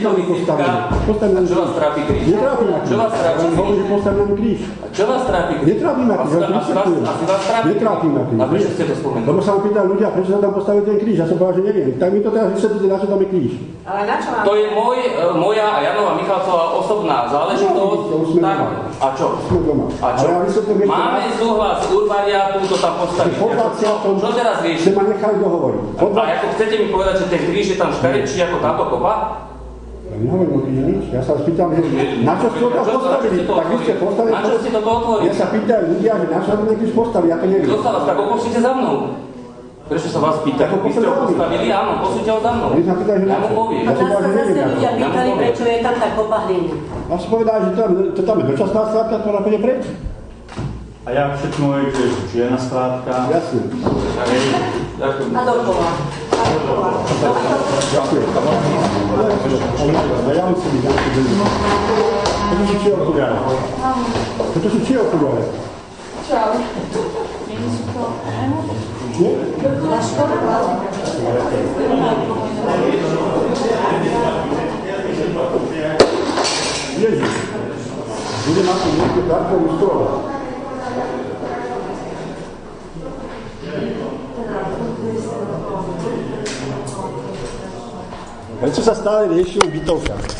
Čo vás trápi kríž? Čo vás trápi kríž? Čo vás trápi kríž? Netrápi ma kríž, ja to vysvetľujem. Netrápi ma kríž. A prečo ste to spomenuli? Lebo sa ma pýtali ľudia, prečo sa tam postavil ten kríž, ja som povedal, že neviem. Tak mi to teraz vysvetlíte, na čo tam je kríž. Ale na čo vám? To je moja a Janova Michalcová osobná záležitosť. A čo? A čo? Máme súhlas Urbariátu, to tam postaviť. Čo teraz riešite? Ste ma nechali dohovoriť. A ako chcete mi povedať, že ten kríž je tam škarečší ako táto kopa? Ja nehovorím o kríži nič. Ja sa spýtam, že na čo ste to tam postavili? Tak vy ste postavili... Na čo ste toto otvorili? Ja sa pýtam ľudia, že na čo ten kríž postavili, ja to neviem. Kto sa vás, tak opočíte za mnou. Prečo sa vás pýta? Vy ste ho postavili? Áno, posúďte ho za mnou. Ja mu poviem. A nás sa zase ľudia pýtali, prečo je tam tá kopa hliny. Ja som povedal, že to tam je dočasná skládka, ktorá pôjde preč. A ja všetko môžem, že je na skládka. Jasne. A dokola. A Ďakujem. Ja musím byť nejaký druhý. Toto sú čie okuliare? Toto sú čie okuliare? Čau. Nie sú to... Nie? Na škole. Ježiš. Bude na to niekde darkovú stolu. Prečo sa stále riešili bytovka?